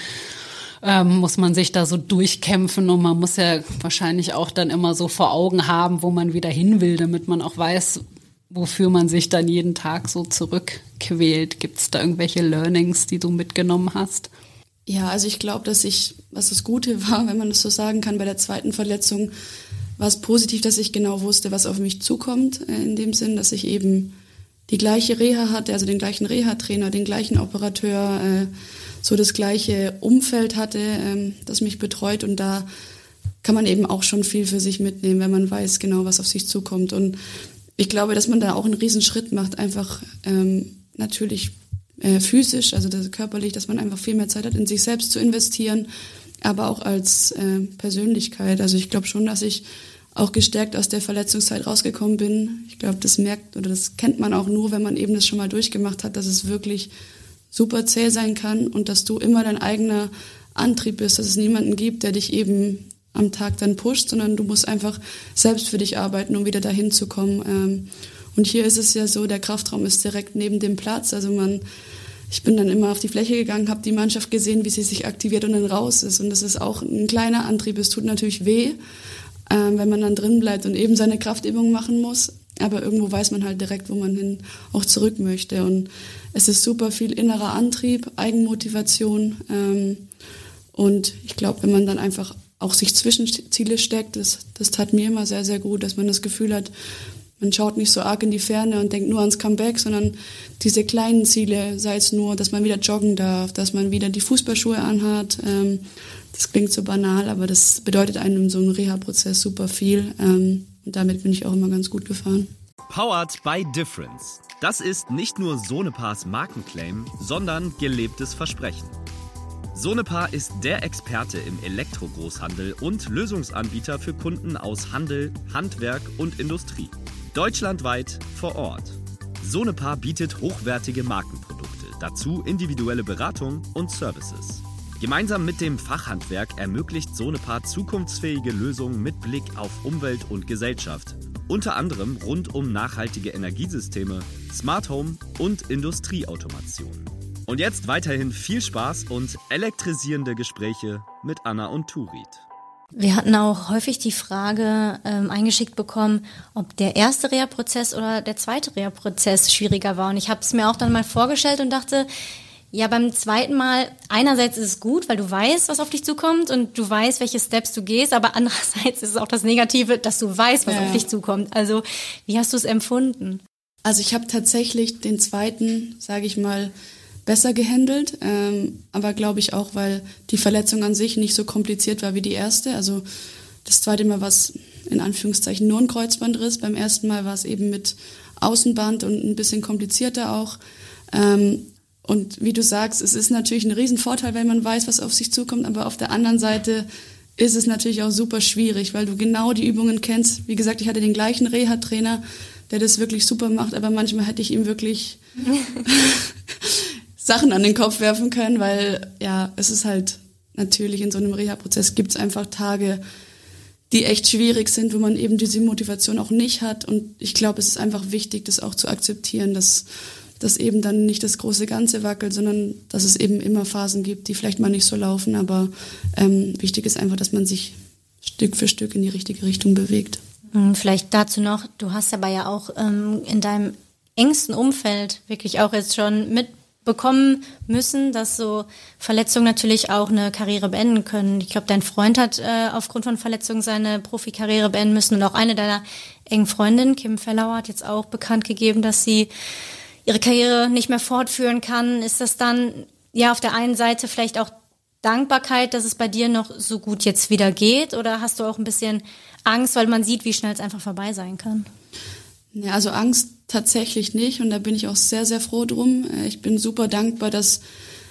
B: ähm, muss man sich da so durchkämpfen und man muss ja wahrscheinlich auch dann immer so vor Augen haben, wo man wieder hin will, damit man auch weiß, wofür man sich dann jeden Tag so zurückquält. Gibt es da irgendwelche Learnings, die du mitgenommen hast?
C: Ja, also ich glaube, dass ich, was das Gute war, wenn man das so sagen kann, bei der zweiten Verletzung war es positiv, dass ich genau wusste, was auf mich zukommt, in dem Sinn, dass ich eben die gleiche Reha hatte, also den gleichen Reha-Trainer, den gleichen Operateur, äh, so das gleiche Umfeld hatte, ähm, das mich betreut, und da kann man eben auch schon viel für sich mitnehmen, wenn man weiß genau, was auf sich zukommt. Und ich glaube, dass man da auch einen Riesenschritt macht, einfach ähm, natürlich äh, physisch, also das körperlich, dass man einfach viel mehr Zeit hat, in sich selbst zu investieren, aber auch als äh, Persönlichkeit. Also ich glaube schon, dass ich auch gestärkt aus der Verletzungszeit rausgekommen bin. Ich glaube, das merkt oder das kennt man auch nur, wenn man eben das schon mal durchgemacht hat, dass es wirklich super zäh sein kann und dass du immer dein eigener Antrieb bist, dass es niemanden gibt, der dich eben am Tag dann pusht, sondern du musst einfach selbst für dich arbeiten, um wieder dahin zu kommen. Und hier ist es ja so, der Kraftraum ist direkt neben dem Platz. Also man, ich bin dann immer auf die Fläche gegangen, habe die Mannschaft gesehen, wie sie sich aktiviert und dann raus ist. Und das ist auch ein kleiner Antrieb. Es tut natürlich weh, wenn man dann drin bleibt und eben seine Kraftübungen machen muss. Aber irgendwo weiß man halt direkt, wo man hin auch zurück möchte. Und es ist super viel innerer Antrieb, Eigenmotivation. Und ich glaube, wenn man dann einfach auch sich Zwischenziele steckt, das, das tat mir immer sehr, sehr gut, dass man das Gefühl hat, man schaut nicht so arg in die Ferne und denkt nur ans Comeback, sondern diese kleinen Ziele, sei es nur, dass man wieder joggen darf, dass man wieder die Fußballschuhe anhat. Ähm, das klingt so banal, aber das bedeutet einem in so einem Reha-Prozess super viel. Ähm, und damit bin ich auch immer ganz gut gefahren.
D: Powered by Difference. Das ist nicht nur Sonepars Markenclaim, sondern gelebtes Versprechen. Sonepar ist der Experte im Elektrogroßhandel und Lösungsanbieter für Kunden aus Handel, Handwerk und Industrie. Deutschlandweit vor Ort. Sonepar bietet hochwertige Markenprodukte, dazu individuelle Beratung und Services. Gemeinsam mit dem Fachhandwerk ermöglicht Sonepar zukunftsfähige Lösungen mit Blick auf Umwelt und Gesellschaft. Unter anderem rund um nachhaltige Energiesysteme, Smart Home und Industrieautomation. Und jetzt weiterhin viel Spaß und elektrisierende Gespräche mit Anna und Turit.
A: Wir hatten auch häufig die Frage ähm, eingeschickt bekommen, ob der erste Reha-Prozess oder der zweite Reha-Prozess schwieriger war. Und ich habe es mir auch dann mal vorgestellt und dachte, ja, beim zweiten Mal, einerseits ist es gut, weil du weißt, was auf dich zukommt und du weißt, welche Steps du gehst, aber andererseits ist es auch das Negative, dass du weißt, was ja. auf dich zukommt. Also wie hast du es empfunden?
C: Also ich habe tatsächlich den zweiten, sage ich mal, besser gehandelt, ähm, aber glaube ich auch, weil die Verletzung an sich nicht so kompliziert war wie die erste. Also das zweite Mal war es in Anführungszeichen nur ein Kreuzbandriss. Beim ersten Mal war es eben mit Außenband und ein bisschen komplizierter auch. Ähm, Und wie du sagst, es ist natürlich ein Riesenvorteil, wenn man weiß, was auf sich zukommt, aber auf der anderen Seite ist es natürlich auch super schwierig, weil du genau die Übungen kennst. Wie gesagt, ich hatte den gleichen Reha-Trainer, der das wirklich super macht, aber manchmal hätte ich ihm wirklich Sachen an den Kopf werfen können, weil ja, es ist halt natürlich in so einem Reha-Prozess gibt es einfach Tage, die echt schwierig sind, wo man eben diese Motivation auch nicht hat. Und ich glaube, es ist einfach wichtig, das auch zu akzeptieren, dass dass eben dann nicht das große Ganze wackelt, sondern dass es eben immer Phasen gibt, die vielleicht mal nicht so laufen. Aber ähm, wichtig ist einfach, dass man sich Stück für Stück in die richtige Richtung bewegt.
A: Vielleicht dazu noch, du hast aber ja auch ähm, in deinem engsten Umfeld wirklich auch jetzt schon mitbekommen müssen, dass so Verletzungen natürlich auch eine Karriere beenden können. Ich glaube, dein Freund hat äh, aufgrund von Verletzungen seine Profikarriere beenden müssen und auch eine deiner engen Freundinnen, Kim Fellauer, hat jetzt auch bekannt gegeben, dass sie ihre Karriere nicht mehr fortführen kann. Ist das dann ja auf der einen Seite vielleicht auch Dankbarkeit, dass es bei dir noch so gut jetzt wieder geht? Oder hast du auch ein bisschen Angst, weil man sieht, wie schnell es einfach vorbei sein kann?
C: Ja, also Angst tatsächlich nicht und da bin ich auch sehr, sehr froh drum. Ich bin super dankbar, dass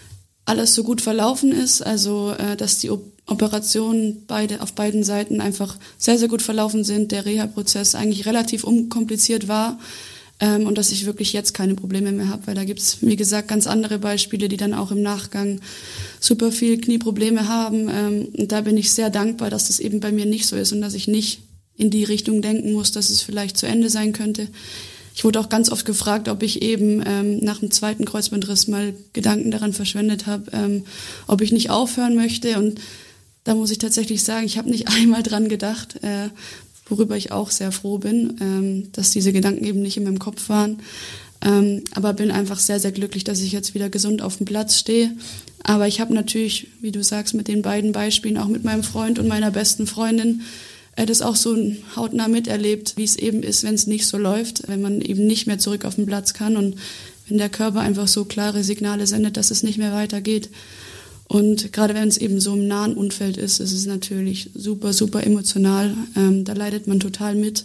C: alles so gut verlaufen ist, also dass die Operationen beide auf beiden Seiten einfach sehr, sehr gut verlaufen sind, der Reha-Prozess eigentlich relativ unkompliziert war. Ähm, und dass ich wirklich jetzt keine Probleme mehr habe, weil da gibt's, wie gesagt, ganz andere Beispiele, die dann auch im Nachgang super viel Knieprobleme haben. Ähm, und da bin ich sehr dankbar, dass das eben bei mir nicht so ist und dass ich nicht in die Richtung denken muss, dass es vielleicht zu Ende sein könnte. Ich wurde auch ganz oft gefragt, ob ich eben ähm, nach dem zweiten Kreuzbandriss mal Gedanken daran verschwendet habe, ähm, ob ich nicht aufhören möchte. Und da muss ich tatsächlich sagen, ich habe nicht einmal dran gedacht, äh, worüber ich auch sehr froh bin, ähm, dass diese Gedanken eben nicht in meinem Kopf waren. Ähm, aber bin einfach sehr, sehr glücklich, dass ich jetzt wieder gesund auf dem Platz stehe. Aber ich habe natürlich, wie du sagst, mit den beiden Beispielen, auch mit meinem Freund und meiner besten Freundin, äh, das auch so hautnah miterlebt, wie es eben ist, wenn es nicht so läuft, wenn man eben nicht mehr zurück auf den Platz kann und wenn der Körper einfach so klare Signale sendet, dass es nicht mehr weitergeht. Und gerade wenn es eben so im nahen Umfeld ist, ist es natürlich super, super emotional. Ähm, da leidet man total mit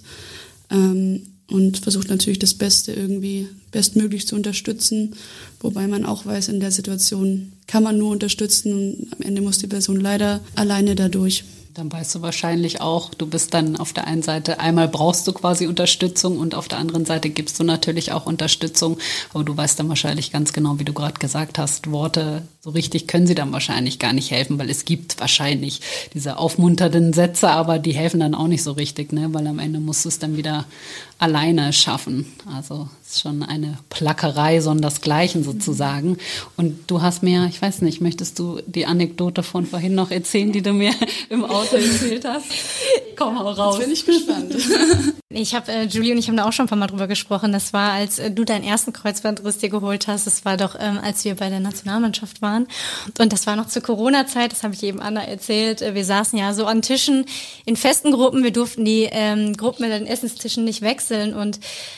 C: ähm, und versucht natürlich das Beste irgendwie bestmöglich zu unterstützen. Wobei man auch weiß, in der Situation kann man nur unterstützen und am Ende muss die Person leider alleine dadurch.
B: Dann weißt du wahrscheinlich auch, du bist dann auf der einen Seite, einmal brauchst du quasi Unterstützung und auf der anderen Seite gibst du natürlich auch Unterstützung. Aber du weißt dann wahrscheinlich ganz genau, wie du gerade gesagt hast, Worte, so richtig können sie dann wahrscheinlich gar nicht helfen, weil es gibt wahrscheinlich diese aufmunternden Sätze, aber die helfen dann auch nicht so richtig, ne? Weil am Ende musst du es dann wieder alleine schaffen. Also es ist schon eine Plackerei sondersgleichen sozusagen. Und du hast mir, ich weiß nicht, möchtest du die Anekdote von vorhin noch erzählen, die du mir im Auto erzählt hast? Komm, hau raus.
C: Jetzt bin ich gespannt.
A: Ich habe, äh, Julie und ich haben da auch schon ein paar Mal drüber gesprochen. Das war, als äh, du deinen ersten Kreuzbandriss dir geholt hast. Das war doch, ähm, als wir bei der Nationalmannschaft waren. Und das war noch zur Corona-Zeit, das habe ich eben Anna erzählt. Wir saßen ja so an Tischen in festen Gruppen. Wir durften die ähm, Gruppen mit den Essenstischen nicht wechseln. Und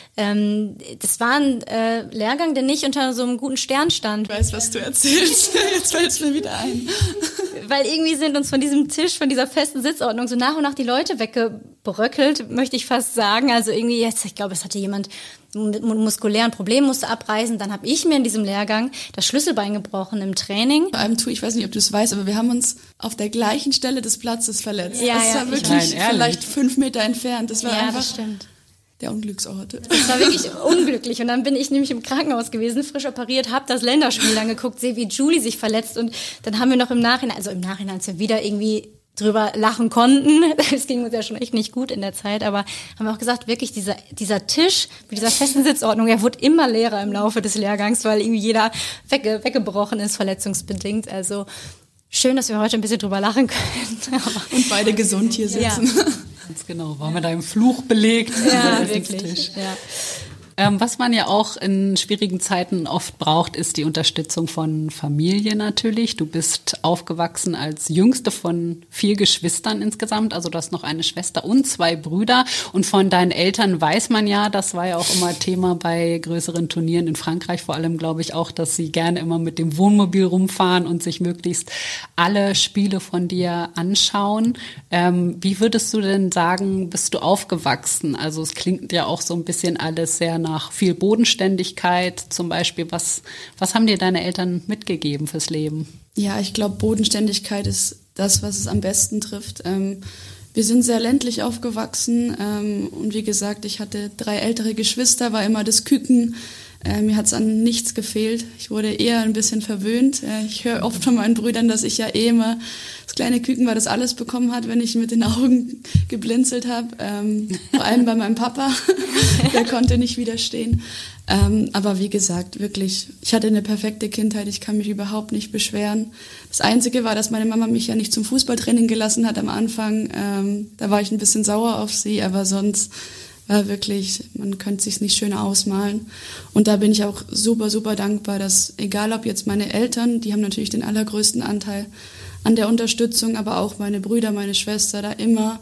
A: ähm, das war ein äh, Lehrgang, der nicht unter so einem guten Stern stand.
C: Ich weiß, was du erzählst. Jetzt fällt es mir wieder ein.
A: Weil irgendwie sind uns von diesem Tisch, von dieser festen Sitzordnung so nach und nach die Leute weggebröckelt, möchte ich fast sagen. Also irgendwie jetzt, ich glaube, es hatte jemand mit muskulären Problemen, musste abreisen. Dann habe ich mir in diesem Lehrgang das Schlüsselbein gebrochen im Training.
C: Vor allem, ich weiß nicht, ob du es weißt, aber wir haben uns auf der gleichen Stelle des Platzes verletzt.
A: Ja,
C: das
A: ja,
C: war wirklich
B: meine,
C: vielleicht fünf Meter entfernt. Das war
A: ja,
C: einfach
A: das stimmt.
C: der Unglücksort.
A: Das war wirklich unglücklich. Und dann bin ich nämlich im Krankenhaus gewesen, frisch operiert, habe das Länderspiel dann geguckt, sehe, wie Julie sich verletzt. Und dann haben wir noch im Nachhinein, also im Nachhinein, als wir wieder irgendwie drüber lachen konnten, es ging uns ja schon echt nicht gut in der Zeit, aber haben wir auch gesagt, wirklich dieser, dieser Tisch mit dieser festen Sitzordnung, der wurde immer leerer im Laufe des Lehrgangs, weil irgendwie jeder wegge- weggebrochen ist, verletzungsbedingt. Also schön, dass wir heute ein bisschen drüber lachen können.
C: Und beide gesund hier sitzen.
A: Ja.
B: Ganz genau, war mit einem Fluch belegt.
A: Ja, wirklich. Ja.
B: Ähm, was man ja auch in schwierigen Zeiten oft braucht, ist die Unterstützung von Familie natürlich. Du bist aufgewachsen als jüngste von vier Geschwistern insgesamt, also du hast noch eine Schwester und zwei Brüder. Und von deinen Eltern weiß man ja, das war ja auch immer Thema bei größeren Turnieren in Frankreich, vor allem glaube ich auch, dass sie gerne immer mit dem Wohnmobil rumfahren und sich möglichst alle Spiele von dir anschauen. Ähm, wie würdest du denn sagen, bist du aufgewachsen? Also es klingt ja auch so ein bisschen alles sehr nach viel Bodenständigkeit zum Beispiel. Was, was haben dir deine Eltern mitgegeben fürs Leben?
C: Ja, ich glaube, Bodenständigkeit ist das, was es am besten trifft. Ähm, wir sind sehr ländlich aufgewachsen ähm, und wie gesagt, ich hatte drei ältere Geschwister, war immer das Küken. Äh, mir hat es an nichts gefehlt. Ich wurde eher ein bisschen verwöhnt. Äh, ich höre oft von meinen Brüdern, dass ich ja eh immer das kleine Küken war, das alles bekommen hat, wenn ich mit den Augen geblinzelt habe. Ähm, vor allem bei meinem Papa. Der konnte nicht widerstehen. Ähm, aber wie gesagt, wirklich, ich hatte eine perfekte Kindheit. Ich kann mich überhaupt nicht beschweren. Das Einzige war, dass meine Mama mich ja nicht zum Fußballtraining gelassen hat am Anfang. Ähm, da war ich ein bisschen sauer auf sie, aber sonst war wirklich, man könnte sich's nicht schöner ausmalen. Und da bin ich auch super, super dankbar, dass egal ob jetzt meine Eltern, die haben natürlich den allergrößten Anteil an der Unterstützung, aber auch meine Brüder, meine Schwester, da immer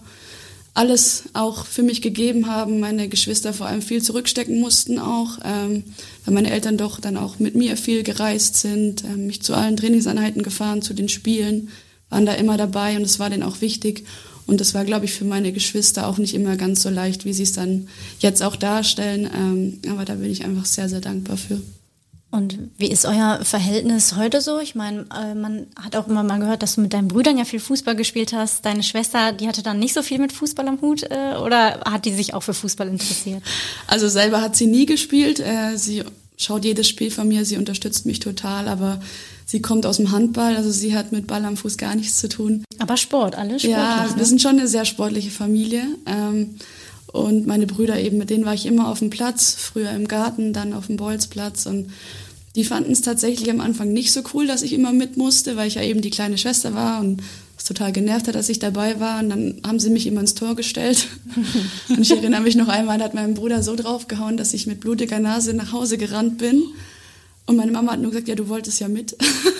C: alles auch für mich gegeben haben. Meine Geschwister vor allem viel zurückstecken mussten auch, ähm, weil meine Eltern doch dann auch mit mir viel gereist sind, ähm, mich zu allen Trainingseinheiten gefahren, zu den Spielen, waren da immer dabei und es war denen auch wichtig. Und das war, glaube ich, für meine Geschwister auch nicht immer ganz so leicht, wie sie es dann jetzt auch darstellen. Ähm, aber da bin ich einfach sehr, sehr dankbar für.
A: Und wie ist euer Verhältnis heute so? Ich meine, äh, man hat auch immer mal gehört, dass du mit deinen Brüdern ja viel Fußball gespielt hast. Deine Schwester, die hatte dann nicht so viel mit Fußball am Hut äh, oder hat die sich auch für Fußball interessiert?
C: Also selber hat sie nie gespielt. Äh, sie schaut jedes Spiel von mir, sie unterstützt mich total, aber sie kommt aus dem Handball, also sie hat mit Ball am Fuß gar nichts zu tun.
A: Aber Sport, alles sportlich.
C: Ja, wir
A: ne?
C: sind schon eine sehr sportliche Familie. Ähm, und meine Brüder eben, mit denen war ich immer auf dem Platz, früher im Garten, dann auf dem Bolzplatz. Und die fanden es tatsächlich am Anfang nicht so cool, dass ich immer mit musste, weil ich ja eben die kleine Schwester war und es total genervt hat, dass ich dabei war. Und dann haben sie mich immer ins Tor gestellt. Und ich erinnere mich noch einmal, da hat mein Bruder so draufgehauen, dass ich mit blutiger Nase nach Hause gerannt bin. Und meine Mama hat nur gesagt, ja, du wolltest ja mit.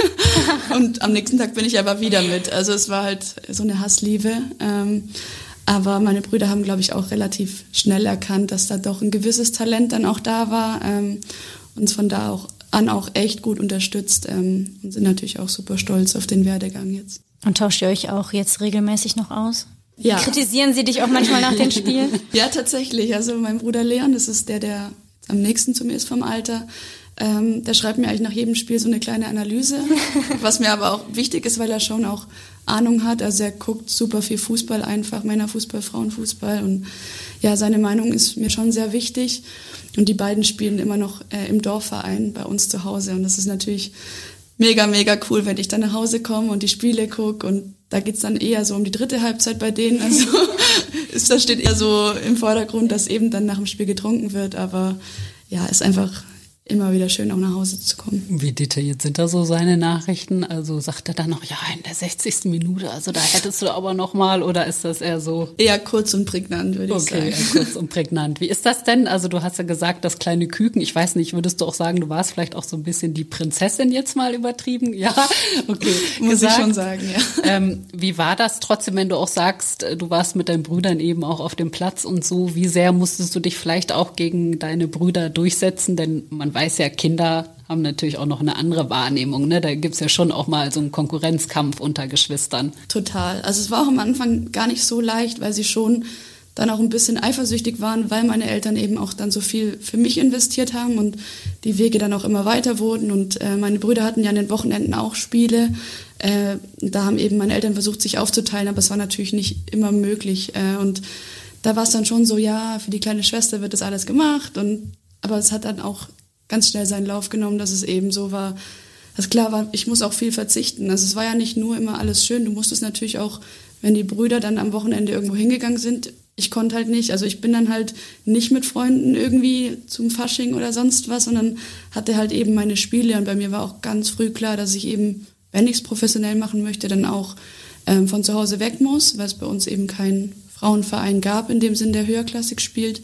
C: Und am nächsten Tag bin ich aber wieder mit. Also es war halt so eine Hassliebe. Ähm, aber meine Brüder haben, glaube ich, auch relativ schnell erkannt, dass da doch ein gewisses Talent dann auch da war. Ähm, uns von da auch an auch echt gut unterstützt. Ähm, und sind natürlich auch super stolz auf den Werdegang jetzt.
A: Und tauscht ihr euch auch jetzt regelmäßig noch aus?
C: Ja.
A: Kritisieren sie dich auch manchmal nach den Spielen?
C: Ja, tatsächlich. Also mein Bruder Leon, das ist der, der am nächsten zu mir ist vom Alter. Ähm, der schreibt mir eigentlich nach jedem Spiel so eine kleine Analyse, was mir aber auch wichtig ist, weil er schon auch Ahnung hat. Also er guckt super viel Fußball einfach, Männerfußball, Frauenfußball und ja, seine Meinung ist mir schon sehr wichtig. Und die beiden spielen immer noch äh, im Dorfverein bei uns zu Hause und das ist natürlich mega, mega cool, wenn ich dann nach Hause komme und die Spiele gucke und da geht's dann eher so um die dritte Halbzeit bei denen. Also ist, das steht eher so im Vordergrund, dass eben dann nach dem Spiel getrunken wird, aber ja, ist einfach immer wieder schön, auch nach Hause zu kommen.
B: Wie detailliert sind da so seine Nachrichten? Also sagt er dann noch, ja, in der sechzigsten Minute, also da hättest du aber noch mal, oder ist das eher so?
C: Eher kurz und prägnant, würde ich
B: okay,
C: sagen.
B: Okay, kurz und prägnant. Wie ist das denn? Also du hast ja gesagt, das kleine Küken, ich weiß nicht, würdest du auch sagen, du warst vielleicht auch so ein bisschen die Prinzessin jetzt mal übertrieben? Ja, okay.
C: Muss
B: gesagt.
C: ich schon sagen, ja.
B: Ähm, wie war das trotzdem, wenn du auch sagst, du warst mit deinen Brüdern eben auch auf dem Platz und so, wie sehr musstest du dich vielleicht auch gegen deine Brüder durchsetzen? Denn man weiß ja, Kinder haben natürlich auch noch eine andere Wahrnehmung, ne? Da gibt's ja schon auch mal so einen Konkurrenzkampf unter Geschwistern.
C: Total. Also es war auch am Anfang gar nicht so leicht, weil sie schon dann auch ein bisschen eifersüchtig waren, weil meine Eltern eben auch dann so viel für mich investiert haben und die Wege dann auch immer weiter wurden. Und äh, meine Brüder hatten ja an den Wochenenden auch Spiele. Äh, da haben eben meine Eltern versucht, sich aufzuteilen, aber es war natürlich nicht immer möglich. Äh, und da war es dann schon so, ja, für die kleine Schwester wird das alles gemacht. Und aber es hat dann auch ganz schnell seinen Lauf genommen, dass es eben so war, dass klar war, ich muss auch viel verzichten. Also es war ja nicht nur immer alles schön, du musstest natürlich auch, wenn die Brüder dann am Wochenende irgendwo hingegangen sind, ich konnte halt nicht, also ich bin dann halt nicht mit Freunden irgendwie zum Fasching oder sonst was, sondern hatte halt eben meine Spiele und bei mir war auch ganz früh klar, dass ich eben, wenn ich es professionell machen möchte, dann auch ähm, von zu Hause weg muss, weil es bei uns eben keinen Frauenverein gab, in dem Sinn, der höherklassig spielt.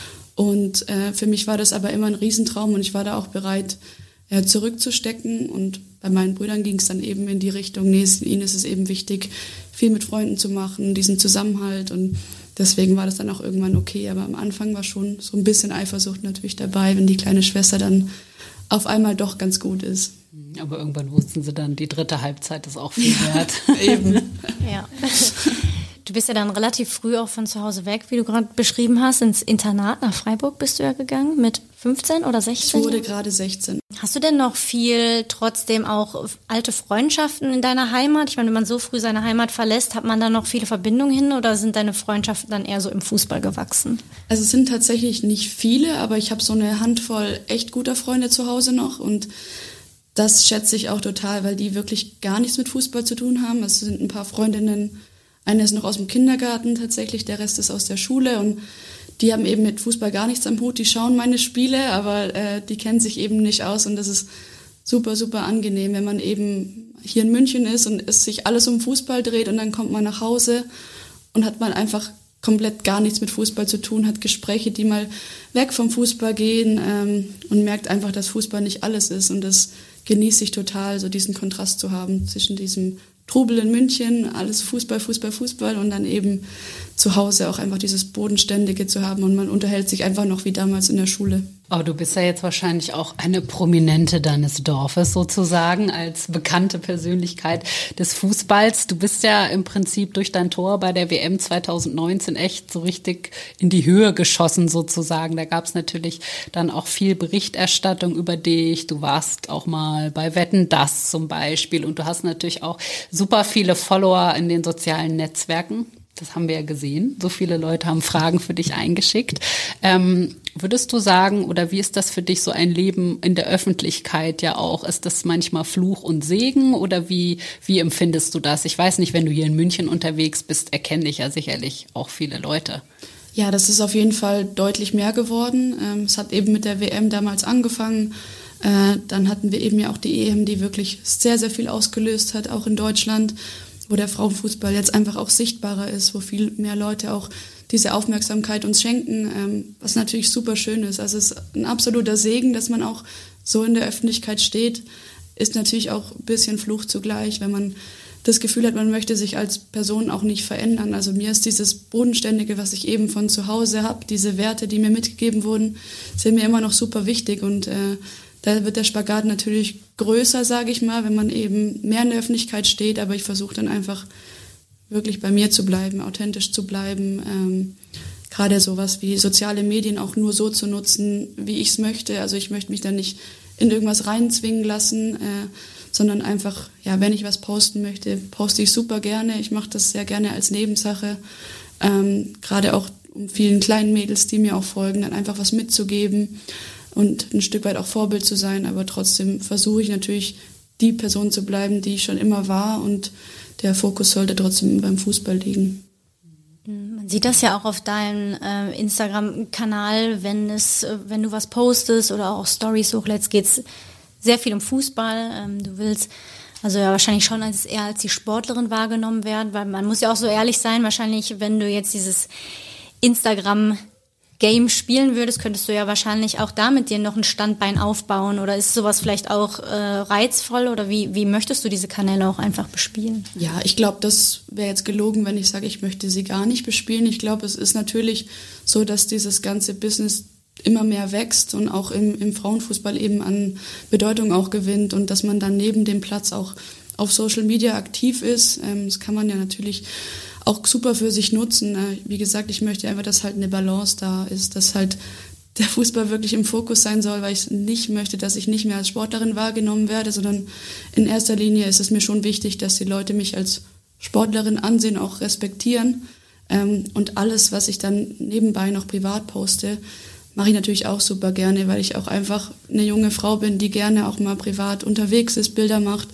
C: Und äh, für mich war das aber immer ein Riesentraum und ich war da auch bereit, äh, zurückzustecken. Und bei meinen Brüdern ging es dann eben in die Richtung, nee, ihnen ist es eben wichtig, viel mit Freunden zu machen, diesen Zusammenhalt. Und deswegen war das dann auch irgendwann okay. Aber am Anfang war schon so ein bisschen Eifersucht natürlich dabei, wenn die kleine Schwester dann auf einmal doch ganz gut ist.
B: Aber irgendwann wussten sie dann, die dritte Halbzeit ist auch viel wert.
C: Eben.
A: Ja. Du bist ja dann relativ früh auch von zu Hause weg, wie du gerade beschrieben hast, ins Internat nach Freiburg bist du ja gegangen mit fünfzehn oder sechzehn?
C: Ich wurde gerade sechzehn.
A: Hast du denn noch viel trotzdem auch alte Freundschaften in deiner Heimat? Ich meine, wenn man so früh seine Heimat verlässt, hat man da noch viele Verbindungen hin oder sind deine Freundschaften dann eher so im Fußball gewachsen?
C: Also es sind tatsächlich nicht viele, aber ich habe so eine Handvoll echt guter Freunde zu Hause noch und das schätze ich auch total, weil die wirklich gar nichts mit Fußball zu tun haben. Es sind ein paar Freundinnen, eine ist noch aus dem Kindergarten tatsächlich, der Rest ist aus der Schule und die haben eben mit Fußball gar nichts am Hut. Die schauen meine Spiele, aber äh, die kennen sich eben nicht aus und das ist super, super angenehm, wenn man eben hier in München ist und es sich alles um Fußball dreht und dann kommt man nach Hause und hat man einfach komplett gar nichts mit Fußball zu tun, hat Gespräche, die mal weg vom Fußball gehen ähm, und merkt einfach, dass Fußball nicht alles ist und das genieße ich total, so diesen Kontrast zu haben zwischen diesem Trubel in München, alles Fußball, Fußball, Fußball und dann eben zu Hause auch einfach dieses Bodenständige zu haben und man unterhält sich einfach noch wie damals in der Schule.
B: Aber du bist ja jetzt wahrscheinlich auch eine Prominente deines Dorfes sozusagen, als bekannte Persönlichkeit des Fußballs. Du bist ja im Prinzip durch dein Tor bei der W M zwanzig neunzehn echt so richtig in die Höhe geschossen sozusagen. Da gab es natürlich dann auch viel Berichterstattung über dich. Du warst auch mal bei Wetten, das zum Beispiel. Und du hast natürlich auch super viele Follower in den sozialen Netzwerken. Das haben wir ja gesehen. So viele Leute haben Fragen für dich eingeschickt. Ähm, würdest du sagen, oder wie ist das für dich, so ein Leben in der Öffentlichkeit ja auch? Ist das manchmal Fluch und Segen oder wie, wie empfindest du das? Ich weiß nicht, wenn du hier in München unterwegs bist, erkennen dich ja sicherlich auch viele Leute.
C: Ja, das ist auf jeden Fall deutlich mehr geworden. Ähm, es hat eben mit der W M damals angefangen. Äh, dann hatten wir eben ja auch die E M, die wirklich sehr, sehr viel ausgelöst hat, auch in Deutschland, wo der Frauenfußball jetzt einfach auch sichtbarer ist, wo viel mehr Leute auch diese Aufmerksamkeit uns schenken, ähm, was natürlich super schön ist. Also es ist ein absoluter Segen, dass man auch so in der Öffentlichkeit steht, ist natürlich auch ein bisschen Fluch zugleich, wenn man das Gefühl hat, man möchte sich als Person auch nicht verändern. Also mir ist dieses Bodenständige, was ich eben von zu Hause habe, diese Werte, die mir mitgegeben wurden, sind mir immer noch super wichtig und äh, da wird der Spagat natürlich größer, sage ich mal, wenn man eben mehr in der Öffentlichkeit steht. Aber ich versuche dann einfach wirklich bei mir zu bleiben, authentisch zu bleiben. Ähm, gerade sowas wie soziale Medien auch nur so zu nutzen, wie ich es möchte. Also ich möchte mich da nicht in irgendwas reinzwingen lassen, äh, sondern einfach, ja, wenn ich was posten möchte, poste ich super gerne. Ich mache das sehr gerne als Nebensache. Ähm, gerade auch um vielen kleinen Mädels, die mir auch folgen, dann einfach was mitzugeben. Und ein Stück weit auch Vorbild zu sein, aber trotzdem versuche ich natürlich, die Person zu bleiben, die ich schon immer war und der Fokus sollte trotzdem beim Fußball liegen.
A: Man sieht das ja auch auf deinem äh, Instagram-Kanal, wenn es, wenn du was postest oder auch Stories hochlädst, geht es sehr viel um Fußball. Ähm, du willst also ja wahrscheinlich schon als eher als die Sportlerin wahrgenommen werden, weil man muss ja auch so ehrlich sein, wahrscheinlich, wenn du jetzt dieses Instagram Game spielen würdest, könntest du ja wahrscheinlich auch damit dir noch ein Standbein aufbauen oder ist sowas vielleicht auch äh, reizvoll oder wie, wie möchtest du diese Kanäle auch einfach bespielen?
C: Ja, ich glaube, das wäre jetzt gelogen, wenn ich sage, ich möchte sie gar nicht bespielen. Ich glaube, es ist natürlich so, dass dieses ganze Business immer mehr wächst und auch im, im Frauenfußball eben an Bedeutung auch gewinnt und dass man dann neben dem Platz auch auf Social Media aktiv ist. Ähm, das kann man ja natürlich auch super für sich nutzen. Wie gesagt, ich möchte einfach, dass halt eine Balance da ist, dass halt der Fußball wirklich im Fokus sein soll, weil ich nicht möchte, dass ich nicht mehr als Sportlerin wahrgenommen werde, sondern in erster Linie ist es mir schon wichtig, dass die Leute mich als Sportlerin ansehen, auch respektieren. Und alles, was ich dann nebenbei noch privat poste, mache ich natürlich auch super gerne, weil ich auch einfach eine junge Frau bin, die gerne auch mal privat unterwegs ist, Bilder macht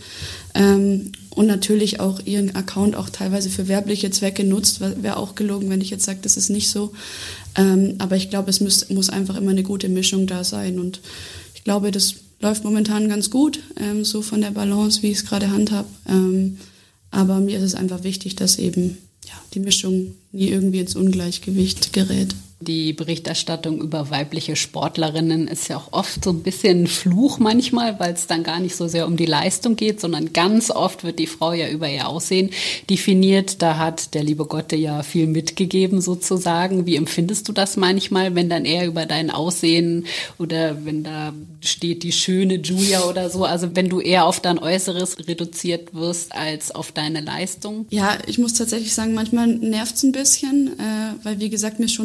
C: ähm, und natürlich auch ihren Account auch teilweise für werbliche Zwecke nutzt. Wäre auch gelogen, wenn ich jetzt sage, das ist nicht so. Ähm, aber ich glaube, es muss, muss einfach immer eine gute Mischung da sein und ich glaube, das läuft momentan ganz gut, ähm, so von der Balance, wie ich es gerade handhab. Ähm, aber mir ist es einfach wichtig, dass eben ja, die Mischung nie irgendwie ins Ungleichgewicht gerät.
B: Die Berichterstattung über weibliche Sportlerinnen ist ja auch oft so ein bisschen ein Fluch manchmal, weil es dann gar nicht so sehr um die Leistung geht, sondern ganz oft wird die Frau ja über ihr Aussehen definiert. Da hat der liebe Gott dir ja viel mitgegeben sozusagen. Wie empfindest du das manchmal, wenn dann eher über dein Aussehen oder wenn da steht die schöne Julia oder so, also wenn du eher auf dein Äußeres reduziert wirst als auf deine Leistung?
C: Ja, ich muss tatsächlich sagen, manchmal nervt es ein bisschen, äh, weil wie gesagt, mir schon wichtig ist,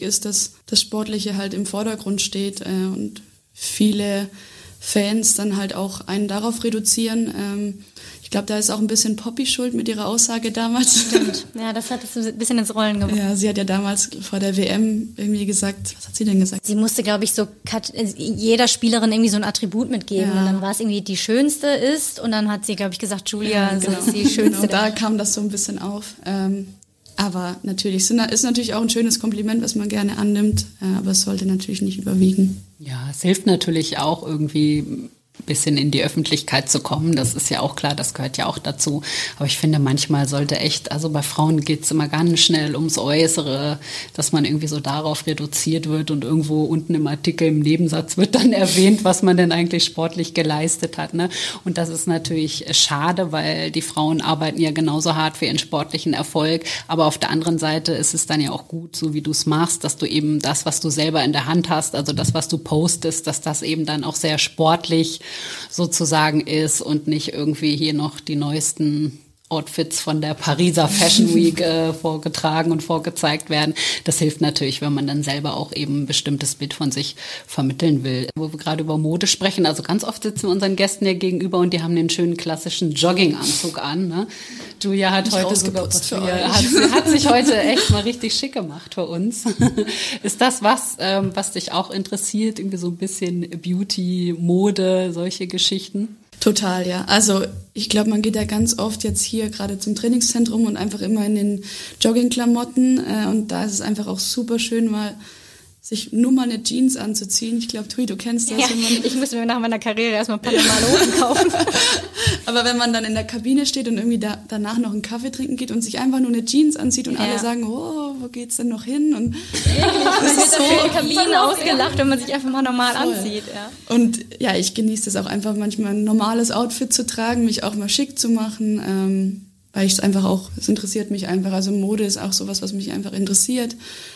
C: ist, dass das Sportliche halt im Vordergrund steht äh, und viele Fans dann halt auch einen darauf reduzieren. Ähm, ich glaube, da ist auch ein bisschen Poppy schuld mit ihrer Aussage damals.
A: Stimmt. Ja, das hat es ein bisschen ins Rollen gebracht.
C: Ja, sie hat ja damals vor der W M irgendwie gesagt, was hat sie denn gesagt?
A: Sie musste, glaube ich, so jeder Spielerin irgendwie so ein Attribut mitgeben. Ja. Und dann war es irgendwie die Schönste ist und dann hat sie, glaube ich, gesagt, Julia, ja, genau. so ist die Schönste.
C: Genau, da kam das so ein bisschen auf. Ähm, aber natürlich ist natürlich auch ein schönes Kompliment, was man gerne annimmt, äh, aber es sollte natürlich nicht überwiegen.
B: Ja, es hilft natürlich auch irgendwie ein bisschen in die Öffentlichkeit zu kommen. Das ist ja auch klar, das gehört ja auch dazu. Aber ich finde, manchmal sollte echt, also bei Frauen geht es immer ganz schnell ums Äußere, dass man irgendwie so darauf reduziert wird und irgendwo unten im Artikel, im Nebensatz wird dann erwähnt, was man denn eigentlich sportlich geleistet hat. Ne? Und das ist natürlich schade, weil die Frauen arbeiten ja genauso hart für ihren sportlichen Erfolg. Aber auf der anderen Seite ist es dann ja auch gut, so wie du es machst, dass du eben das, was du selber in der Hand hast, also das, was du postest, dass das eben dann auch sehr sportlich sozusagen ist und nicht irgendwie hier noch die neuesten Outfits von der Pariser Fashion Week äh, vorgetragen und vorgezeigt werden. Das hilft natürlich, wenn man dann selber auch eben ein bestimmtes Bild von sich vermitteln will. Wo wir gerade über Mode sprechen, also ganz oft sitzen wir unseren Gästen ja gegenüber und die haben den schönen klassischen Jogginganzug an. Ne? Julia hat heute sogar für hat, hat sich heute echt mal richtig schick gemacht für uns. Ist das was, ähm, was dich auch interessiert? Irgendwie so ein bisschen Beauty, Mode, solche Geschichten?
C: Total, ja. Also ich glaube, man geht ja ganz oft jetzt hier gerade zum Trainingszentrum und einfach immer in den Joggingklamotten äh, und da ist es einfach auch super schön, mal sich nur mal eine Jeans anzuziehen. Ich glaube, Tui, du kennst das.
A: Ja,
C: wenn man
A: ich muss mir nach meiner Karriere erstmal ein paar normale Hosen kaufen.
C: Aber wenn man dann in der Kabine steht und irgendwie da, danach noch einen Kaffee trinken geht und sich einfach nur eine Jeans anzieht und ja. alle sagen, oh, wo geht's denn noch hin? Und
A: man wird so in der Kabine ausgelacht, wenn man sich einfach mal normal voll anzieht. Ja.
C: Und ja, ich genieße es auch einfach manchmal ein normales Outfit zu tragen, mich auch mal schick zu machen, ähm, weil ich es einfach auch, es interessiert mich einfach. Also Mode ist auch sowas, was mich einfach interessiert.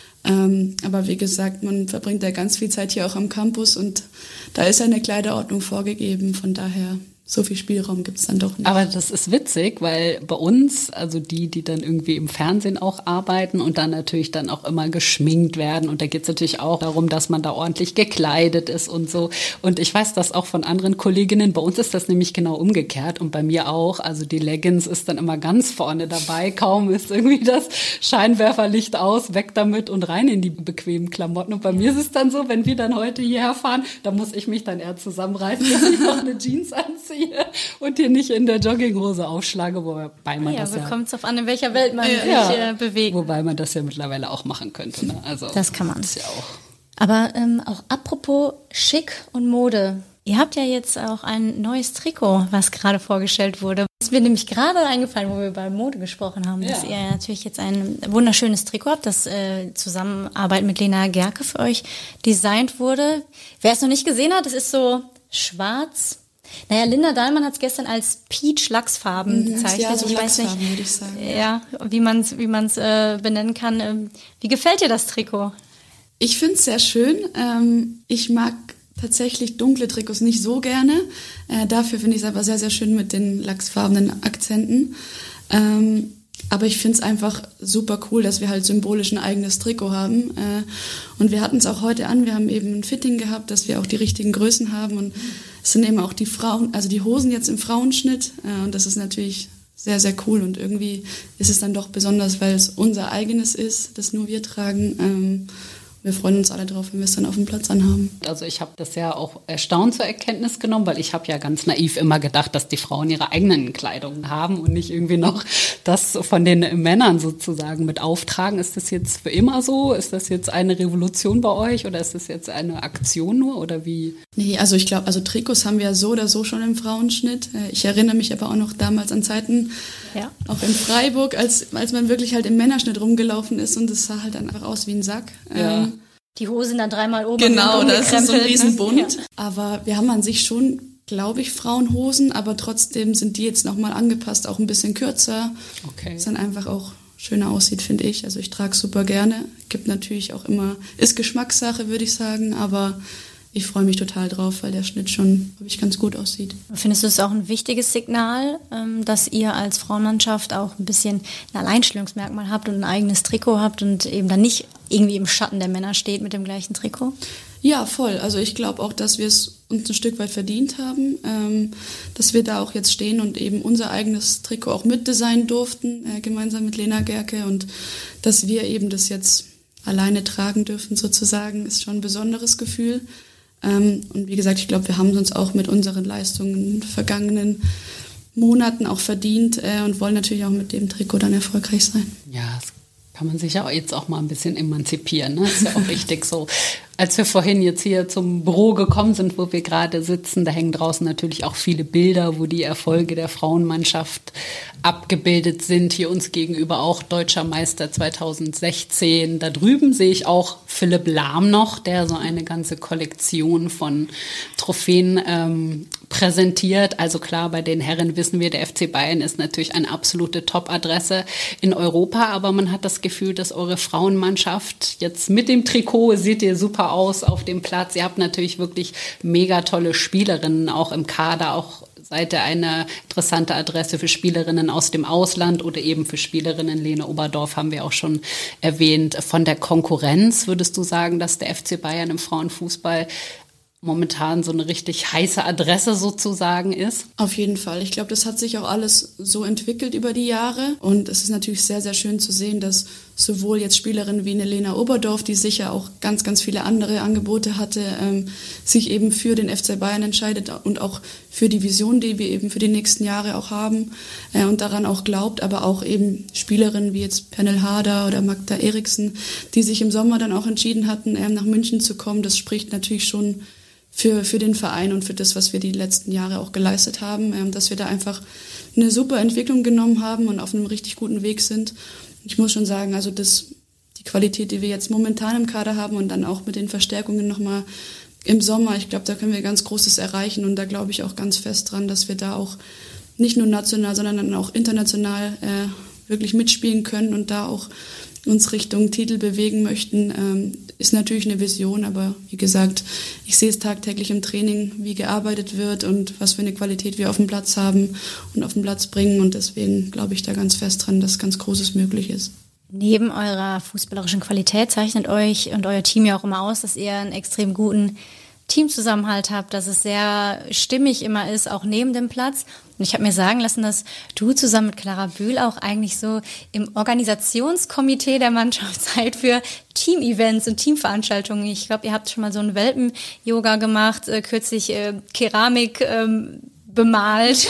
C: Ähm, aber wie gesagt, man verbringt ja ganz viel Zeit hier auch am Campus und da ist eine Kleiderordnung vorgegeben, von daher so viel Spielraum gibt es dann doch nicht.
B: Aber das ist witzig, weil bei uns, also die, die dann irgendwie im Fernsehen auch arbeiten und dann natürlich dann auch immer geschminkt werden und da geht es natürlich auch darum, dass man da ordentlich gekleidet ist und so. Und ich weiß das auch von anderen Kolleginnen, bei uns ist das nämlich genau umgekehrt und bei mir auch. Also die Leggings ist dann immer ganz vorne dabei, kaum ist irgendwie das Scheinwerferlicht aus, weg damit und rein in die bequemen Klamotten. Und bei mir ist es dann so, wenn wir dann heute hierher fahren, da muss ich mich dann eher zusammenreißen, dass ich noch eine Jeans anziehe und hier nicht in der Jogginghose aufschlage, wobei man
A: ja,
B: das
A: so
B: ja...
A: kommt es auf an, in welcher Welt man
B: ja,
A: sich äh, bewegt.
B: Wobei man das ja mittlerweile auch machen könnte. Ne? Also,
A: das kann man.
B: Das ja auch.
A: Aber ähm, auch apropos Schick und Mode. Ihr habt ja jetzt auch ein neues Trikot, was gerade vorgestellt wurde. Es ist mir nämlich gerade eingefallen, wo wir über Mode gesprochen haben, ja. dass ihr natürlich jetzt ein wunderschönes Trikot habt, das äh, Zusammenarbeit mit Lena Gerke für euch designt wurde. Wer es noch nicht gesehen hat, es ist so schwarz. Naja, Linda Dahlmann hat es gestern als Peach-Lachsfarben bezeichnet.
C: Ja, so
A: ich weiß nicht,
C: würde ich sagen.
A: Ja, wie man es wie man's, äh, benennen kann. Wie gefällt dir das Trikot?
C: Ich finde es sehr schön. Ähm, ich mag tatsächlich dunkle Trikots nicht so gerne. Äh, dafür finde ich es aber sehr, sehr schön mit den lachsfarbenen Akzenten. Ähm, aber ich finde es einfach super cool, dass wir halt symbolisch ein eigenes Trikot haben. Äh, und wir hatten es auch heute an. Wir haben eben ein Fitting gehabt, dass wir auch die richtigen Größen haben. Und es sind eben auch die Frauen, also die Hosen jetzt im Frauenschnitt. Äh, und das ist natürlich sehr, sehr cool. Und irgendwie ist es dann doch besonders, weil es unser eigenes ist, das nur wir tragen. Ähm, Wir freuen uns alle drauf, wenn wir es dann auf dem Platz anhaben.
B: Also ich habe das ja auch erstaunt zur Erkenntnis genommen, weil ich habe ja ganz naiv immer gedacht, dass die Frauen ihre eigenen Kleidungen haben und nicht irgendwie noch das von den Männern sozusagen mit auftragen. Ist das jetzt für immer so? Ist das jetzt eine Revolution bei euch oder ist das jetzt eine Aktion nur oder wie?
C: Nee, also ich glaube, also Trikots haben wir so oder so schon im Frauenschnitt. Ich erinnere mich aber auch noch damals an Zeiten, ja. auch in Freiburg, als, als man wirklich halt im Männerschnitt rumgelaufen ist und es sah halt dann einfach aus wie ein Sack.
B: Ja.
C: Ähm,
A: Die Hosen dann dreimal oben.
C: Genau, das ist so ein Riesenbund.
A: Ja.
C: Aber wir haben an sich schon, glaube ich, Frauenhosen, aber trotzdem sind die jetzt nochmal angepasst, auch ein bisschen kürzer.
B: Okay.
C: Was dann einfach auch schöner aussieht, finde ich. Also ich trage es super gerne. Gibt natürlich auch immer, ist Geschmackssache, würde ich sagen, aber ich freue mich total drauf, weil der Schnitt schon, glaube ich, ganz gut aussieht.
A: Findest du es auch ein wichtiges Signal, dass ihr als Frauenmannschaft auch ein bisschen ein Alleinstellungsmerkmal habt und ein eigenes Trikot habt und eben dann nicht irgendwie im Schatten der Männer steht mit dem gleichen Trikot?
C: Ja, voll. Also ich glaube auch, dass wir es uns ein Stück weit verdient haben, ähm, dass wir da auch jetzt stehen und eben unser eigenes Trikot auch mitdesignen durften, äh, gemeinsam mit Lena Gerke, und dass wir eben das jetzt alleine tragen dürfen sozusagen, ist schon ein besonderes Gefühl. Ähm, und wie gesagt, ich glaube, wir haben es uns auch mit unseren Leistungen in den vergangenen Monaten auch verdient äh, und wollen natürlich auch mit dem Trikot dann erfolgreich sein.
B: Ja, das kann man sich ja jetzt auch mal ein bisschen emanzipieren, ne? Ist ja auch richtig so. Als wir vorhin jetzt hier zum Büro gekommen sind, wo wir gerade sitzen, da hängen draußen natürlich auch viele Bilder, wo die Erfolge der Frauenmannschaft abgebildet sind. Hier uns gegenüber auch Deutscher Meister zweitausendsechzehn. Da drüben sehe ich auch Philipp Lahm noch, der so eine ganze Kollektion von Trophäen ähm, präsentiert. Also klar, bei den Herren wissen wir, der F C Bayern ist natürlich eine absolute Top-Adresse in Europa, aber man hat das Gefühl, dass eure Frauenmannschaft jetzt mit dem Trikot, seht ihr super aus auf dem Platz. Ihr habt natürlich wirklich mega tolle Spielerinnen auch im Kader, auch seid ihr eine interessante Adresse für Spielerinnen aus dem Ausland oder eben für Spielerinnen. Lene Oberdorf haben wir auch schon erwähnt. Von der Konkurrenz würdest du sagen, dass der F C Bayern im Frauenfußball momentan so eine richtig heiße Adresse sozusagen ist?
C: Auf jeden Fall. Ich glaube, das hat sich auch alles so entwickelt über die Jahre. Und es ist natürlich sehr, sehr schön zu sehen, dass sowohl jetzt Spielerinnen wie eine Lena Oberdorf, die sicher auch ganz, ganz viele andere Angebote hatte, ähm, sich eben für den F C Bayern entscheidet und auch für die Vision, die wir eben für die nächsten Jahre auch haben äh, und daran auch glaubt, aber auch eben Spielerinnen wie jetzt Pernille Harder oder Magda Eriksen, die sich im Sommer dann auch entschieden hatten, ähm, nach München zu kommen. Das spricht natürlich schon für, für den Verein und für das, was wir die letzten Jahre auch geleistet haben, ähm, dass wir da einfach eine super Entwicklung genommen haben und auf einem richtig guten Weg sind. Ich muss schon sagen, also das, die Qualität, die wir jetzt momentan im Kader haben und dann auch mit den Verstärkungen nochmal im Sommer, ich glaube, da können wir ganz Großes erreichen und da glaube ich auch ganz fest dran, dass wir da auch nicht nur national, sondern dann auch international äh, wirklich mitspielen können und da auch uns Richtung Titel bewegen möchten, ähm, ist natürlich eine Vision, aber wie gesagt, ich sehe es tagtäglich im Training, wie gearbeitet wird und was für eine Qualität wir auf dem Platz haben und auf den Platz bringen und deswegen glaube ich da ganz fest dran, dass ganz Großes möglich ist.
A: Neben eurer fußballerischen Qualität zeichnet euch und euer Team ja auch immer aus, dass ihr einen extrem guten Teamzusammenhalt habt, dass es sehr stimmig immer ist, auch neben dem Platz. Und ich habe mir sagen lassen, dass du zusammen mit Clara Bühl auch eigentlich so im Organisationskomitee der Mannschaft seid für Team-Events und Teamveranstaltungen. Ich glaube, ihr habt schon mal so ein Welpen-Yoga gemacht, äh, kürzlich äh, Keramik ähm, bemalt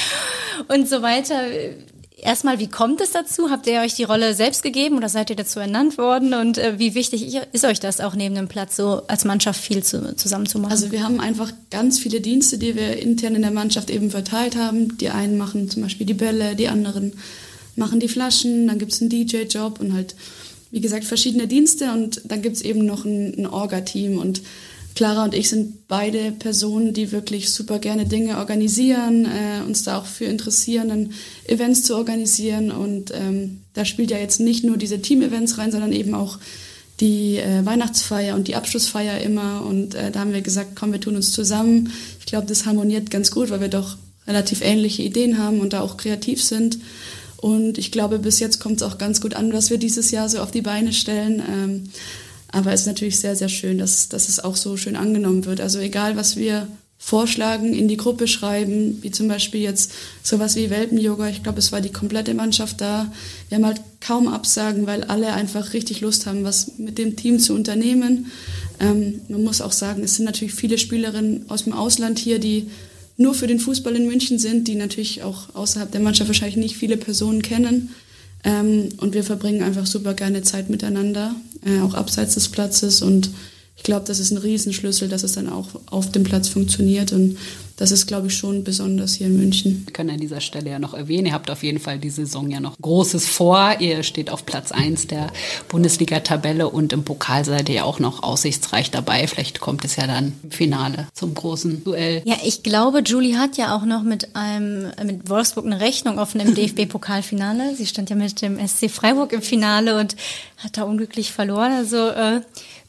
A: und so weiter. Erstmal, wie kommt es dazu? Habt ihr euch die Rolle selbst gegeben oder seid ihr dazu ernannt worden? Und äh, wie wichtig ist euch das auch neben dem Platz, so als Mannschaft viel zu, zusammen zu machen?
C: Also wir haben einfach ganz viele Dienste, die wir intern in der Mannschaft eben verteilt haben. Die einen machen zum Beispiel die Bälle, die anderen machen die Flaschen, dann gibt es einen D J-Job und halt, wie gesagt, verschiedene Dienste. Und dann gibt es eben noch ein, ein Orga-Team und Clara und ich sind beide Personen, die wirklich super gerne Dinge organisieren, äh, uns da auch für interessieren, dann Events zu organisieren. Und ähm, da spielt ja jetzt nicht nur diese Team-Events rein, sondern eben auch die äh, Weihnachtsfeier und die Abschlussfeier immer. Und äh, da haben wir gesagt, komm, wir tun uns zusammen. Ich glaube, das harmoniert ganz gut, weil wir doch relativ ähnliche Ideen haben und da auch kreativ sind. Und ich glaube, bis jetzt kommt es auch ganz gut an, was wir dieses Jahr so auf die Beine stellen. Ähm, Aber es ist natürlich sehr, sehr schön, dass, dass es auch so schön angenommen wird. Also egal, was wir vorschlagen, in die Gruppe schreiben, wie zum Beispiel jetzt sowas wie Welpen-Yoga. Ich glaube, es war die komplette Mannschaft da. Wir haben halt kaum Absagen, weil alle einfach richtig Lust haben, was mit dem Team zu unternehmen. Ähm, man muss auch sagen, es sind natürlich viele Spielerinnen aus dem Ausland hier, die nur für den Fußball in München sind, die natürlich auch außerhalb der Mannschaft wahrscheinlich nicht viele Personen kennen. Ähm, und wir verbringen einfach super gerne Zeit miteinander, äh, auch abseits des Platzes. Und ich glaube, das ist ein Riesenschlüssel, dass es dann auch auf dem Platz funktioniert. Und das ist, glaube ich, schon besonders hier in München.
B: Wir können an dieser Stelle ja noch erwähnen, ihr habt auf jeden Fall die Saison ja noch Großes vor. Ihr steht auf Platz eins der Bundesliga-Tabelle und im Pokal seid ihr ja auch noch aussichtsreich dabei. Vielleicht kommt es ja dann im Finale zum großen Duell.
A: Ja, ich glaube, Julie hat ja auch noch mit einem mit Wolfsburg eine Rechnung offen im D F B-Pokalfinale. Sie stand ja mit dem S C Freiburg im Finale und hat da unglücklich verloren. Also äh,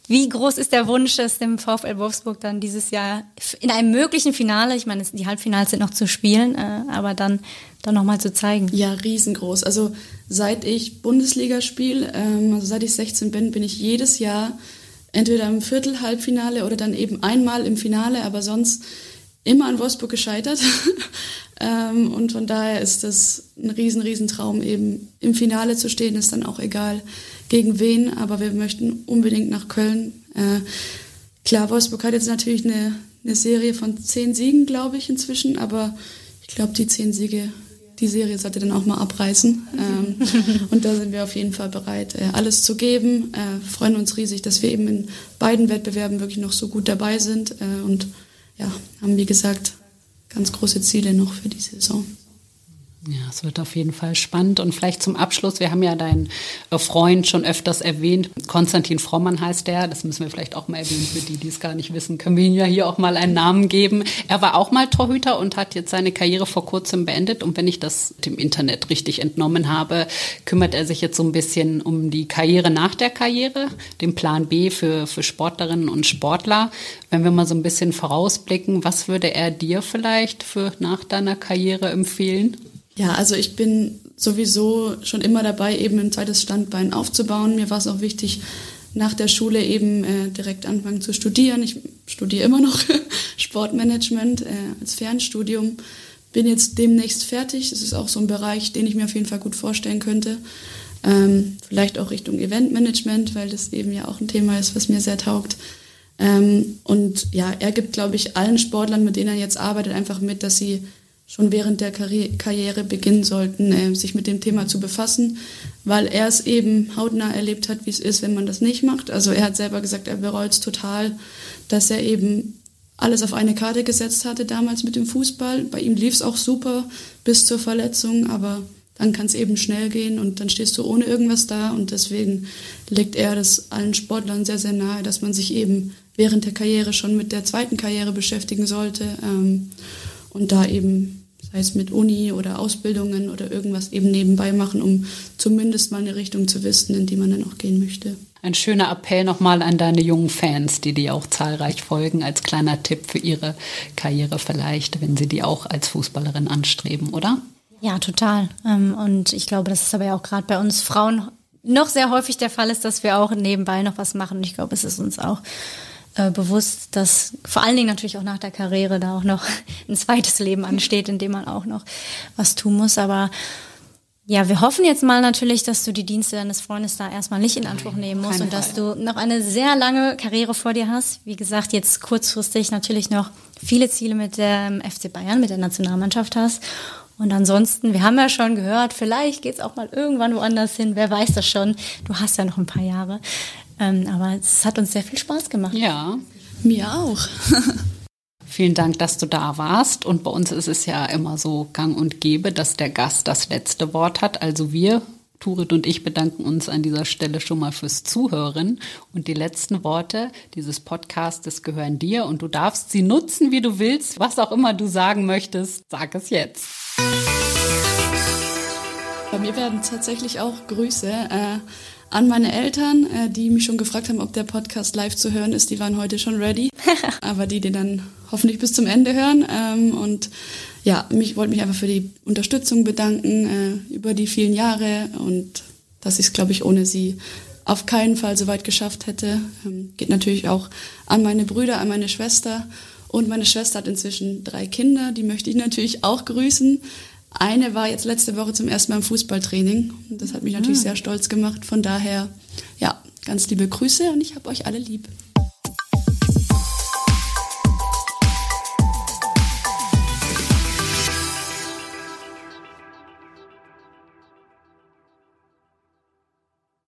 A: Wie groß ist der Wunsch, es dem VfL Wolfsburg dann dieses Jahr in einem möglichen Finale, ich meine, die Halbfinals sind noch zu spielen, äh, aber dann, dann nochmal zu zeigen?
C: Ja, riesengroß. Also seit ich Bundesliga spiele, ähm, also seit ich sechzehn bin, bin ich jedes Jahr entweder im Viertel, Halbfinale oder dann eben einmal im Finale, aber sonst immer an Wolfsburg gescheitert. ähm, und von daher ist das ein riesen, riesen Traum, eben im Finale zu stehen, ist dann auch egal gegen wen, aber wir möchten unbedingt nach Köln. Äh, klar, Wolfsburg hat jetzt natürlich eine, eine Serie von zehn Siegen, glaube ich, inzwischen, aber ich glaube, die zehn Siege, die Serie sollte dann auch mal abreißen. Ähm, und da sind wir auf jeden Fall bereit, äh, alles zu geben. Äh, freuen uns riesig, dass wir eben in beiden Wettbewerben wirklich noch so gut dabei sind äh, und ja, haben, wie gesagt, ganz große Ziele noch für die Saison.
B: Ja, es wird auf jeden Fall spannend. Und vielleicht zum Abschluss, wir haben ja deinen Freund schon öfters erwähnt. Konstantin Frommann heißt der. Das müssen wir vielleicht auch mal erwähnen für die, die es gar nicht wissen. Können wir ihm ja hier auch mal einen Namen geben. Er war auch mal Torhüter und hat jetzt seine Karriere vor kurzem beendet. Und wenn ich das dem Internet richtig entnommen habe, kümmert er sich jetzt so ein bisschen um die Karriere nach der Karriere, den Plan B für, für Sportlerinnen und Sportler. Wenn wir mal so ein bisschen vorausblicken, was würde er dir vielleicht für nach deiner Karriere empfehlen?
C: Ja, also ich bin sowieso schon immer dabei, eben ein zweites Standbein aufzubauen. Mir war es auch wichtig, nach der Schule eben äh, direkt anfangen zu studieren. Ich studiere immer noch Sportmanagement äh, als Fernstudium. Bin jetzt demnächst fertig. Das ist auch so ein Bereich, den ich mir auf jeden Fall gut vorstellen könnte. Ähm, vielleicht auch Richtung Eventmanagement, weil das eben ja auch ein Thema ist, was mir sehr taugt. Ähm, und ja, er gibt, glaube ich, allen Sportlern, mit denen er jetzt arbeitet, einfach mit, dass sie schon während der Karri- Karriere beginnen sollten, äh, sich mit dem Thema zu befassen, weil er es eben hautnah erlebt hat, wie es ist, wenn man das nicht macht. Also er hat selber gesagt, er bereut es total, dass er eben alles auf eine Karte gesetzt hatte damals mit dem Fußball. Bei ihm lief es auch super bis zur Verletzung, aber dann kann es eben schnell gehen und dann stehst du ohne irgendwas da. Und deswegen legt er das allen Sportlern sehr, sehr nahe, dass man sich eben während der Karriere schon mit der zweiten Karriere beschäftigen sollte. Ähm, Und da eben, sei es mit Uni oder Ausbildungen oder irgendwas eben nebenbei machen, um zumindest mal eine Richtung zu wissen, in die man dann auch gehen möchte.
B: Ein schöner Appell nochmal an deine jungen Fans, die dir auch zahlreich folgen, als kleiner Tipp für ihre Karriere vielleicht, wenn sie die auch als Fußballerin anstreben, oder?
A: Ja, total. Und ich glaube, das ist aber ja auch gerade bei uns Frauen noch sehr häufig der Fall ist, dass wir auch nebenbei noch was machen. Und ich glaube, es ist uns auch Äh, bewusst, dass vor allen Dingen natürlich auch nach der Karriere da auch noch ein zweites Leben ansteht, in dem man auch noch was tun muss. Aber ja, wir hoffen jetzt mal natürlich, dass du die Dienste deines Freundes da erstmal nicht in Anspruch nehmen musst und dass du noch eine sehr lange Karriere vor dir hast. Wie gesagt, jetzt kurzfristig natürlich noch viele Ziele mit dem F C Bayern, mit der Nationalmannschaft hast. Und ansonsten, wir haben ja schon gehört, vielleicht geht's auch mal irgendwann woanders hin. Wer weiß das schon? Du hast ja noch ein paar Jahre. Ähm, aber es hat uns sehr viel Spaß gemacht.
B: Ja.
C: Mir auch.
B: Vielen Dank, dass du da warst. Und bei uns ist es ja immer so gang und gäbe, dass der Gast das letzte Wort hat. Also wir, Turit und ich, bedanken uns an dieser Stelle schon mal fürs Zuhören. Und die letzten Worte dieses Podcastes gehören dir. Und du darfst sie nutzen, wie du willst. Was auch immer du sagen möchtest, sag es jetzt.
C: Bei mir werden tatsächlich auch Grüße äh, an meine Eltern, äh, die mich schon gefragt haben, ob der Podcast live zu hören ist. Die waren heute schon ready, aber die, die dann hoffentlich bis zum Ende hören. Ähm, und ja, ich wollte mich einfach für die Unterstützung bedanken äh, über die vielen Jahre und dass ich es, glaube ich, ohne sie auf keinen Fall so weit geschafft hätte. Ähm, geht natürlich auch an meine Brüder, an meine Schwester. Und meine Schwester hat inzwischen drei Kinder, die möchte ich natürlich auch grüßen. Eine war jetzt letzte Woche zum ersten Mal im Fußballtraining. Das hat mich natürlich ah. sehr stolz gemacht. Von daher, ja, ganz liebe Grüße und ich habe euch alle lieb.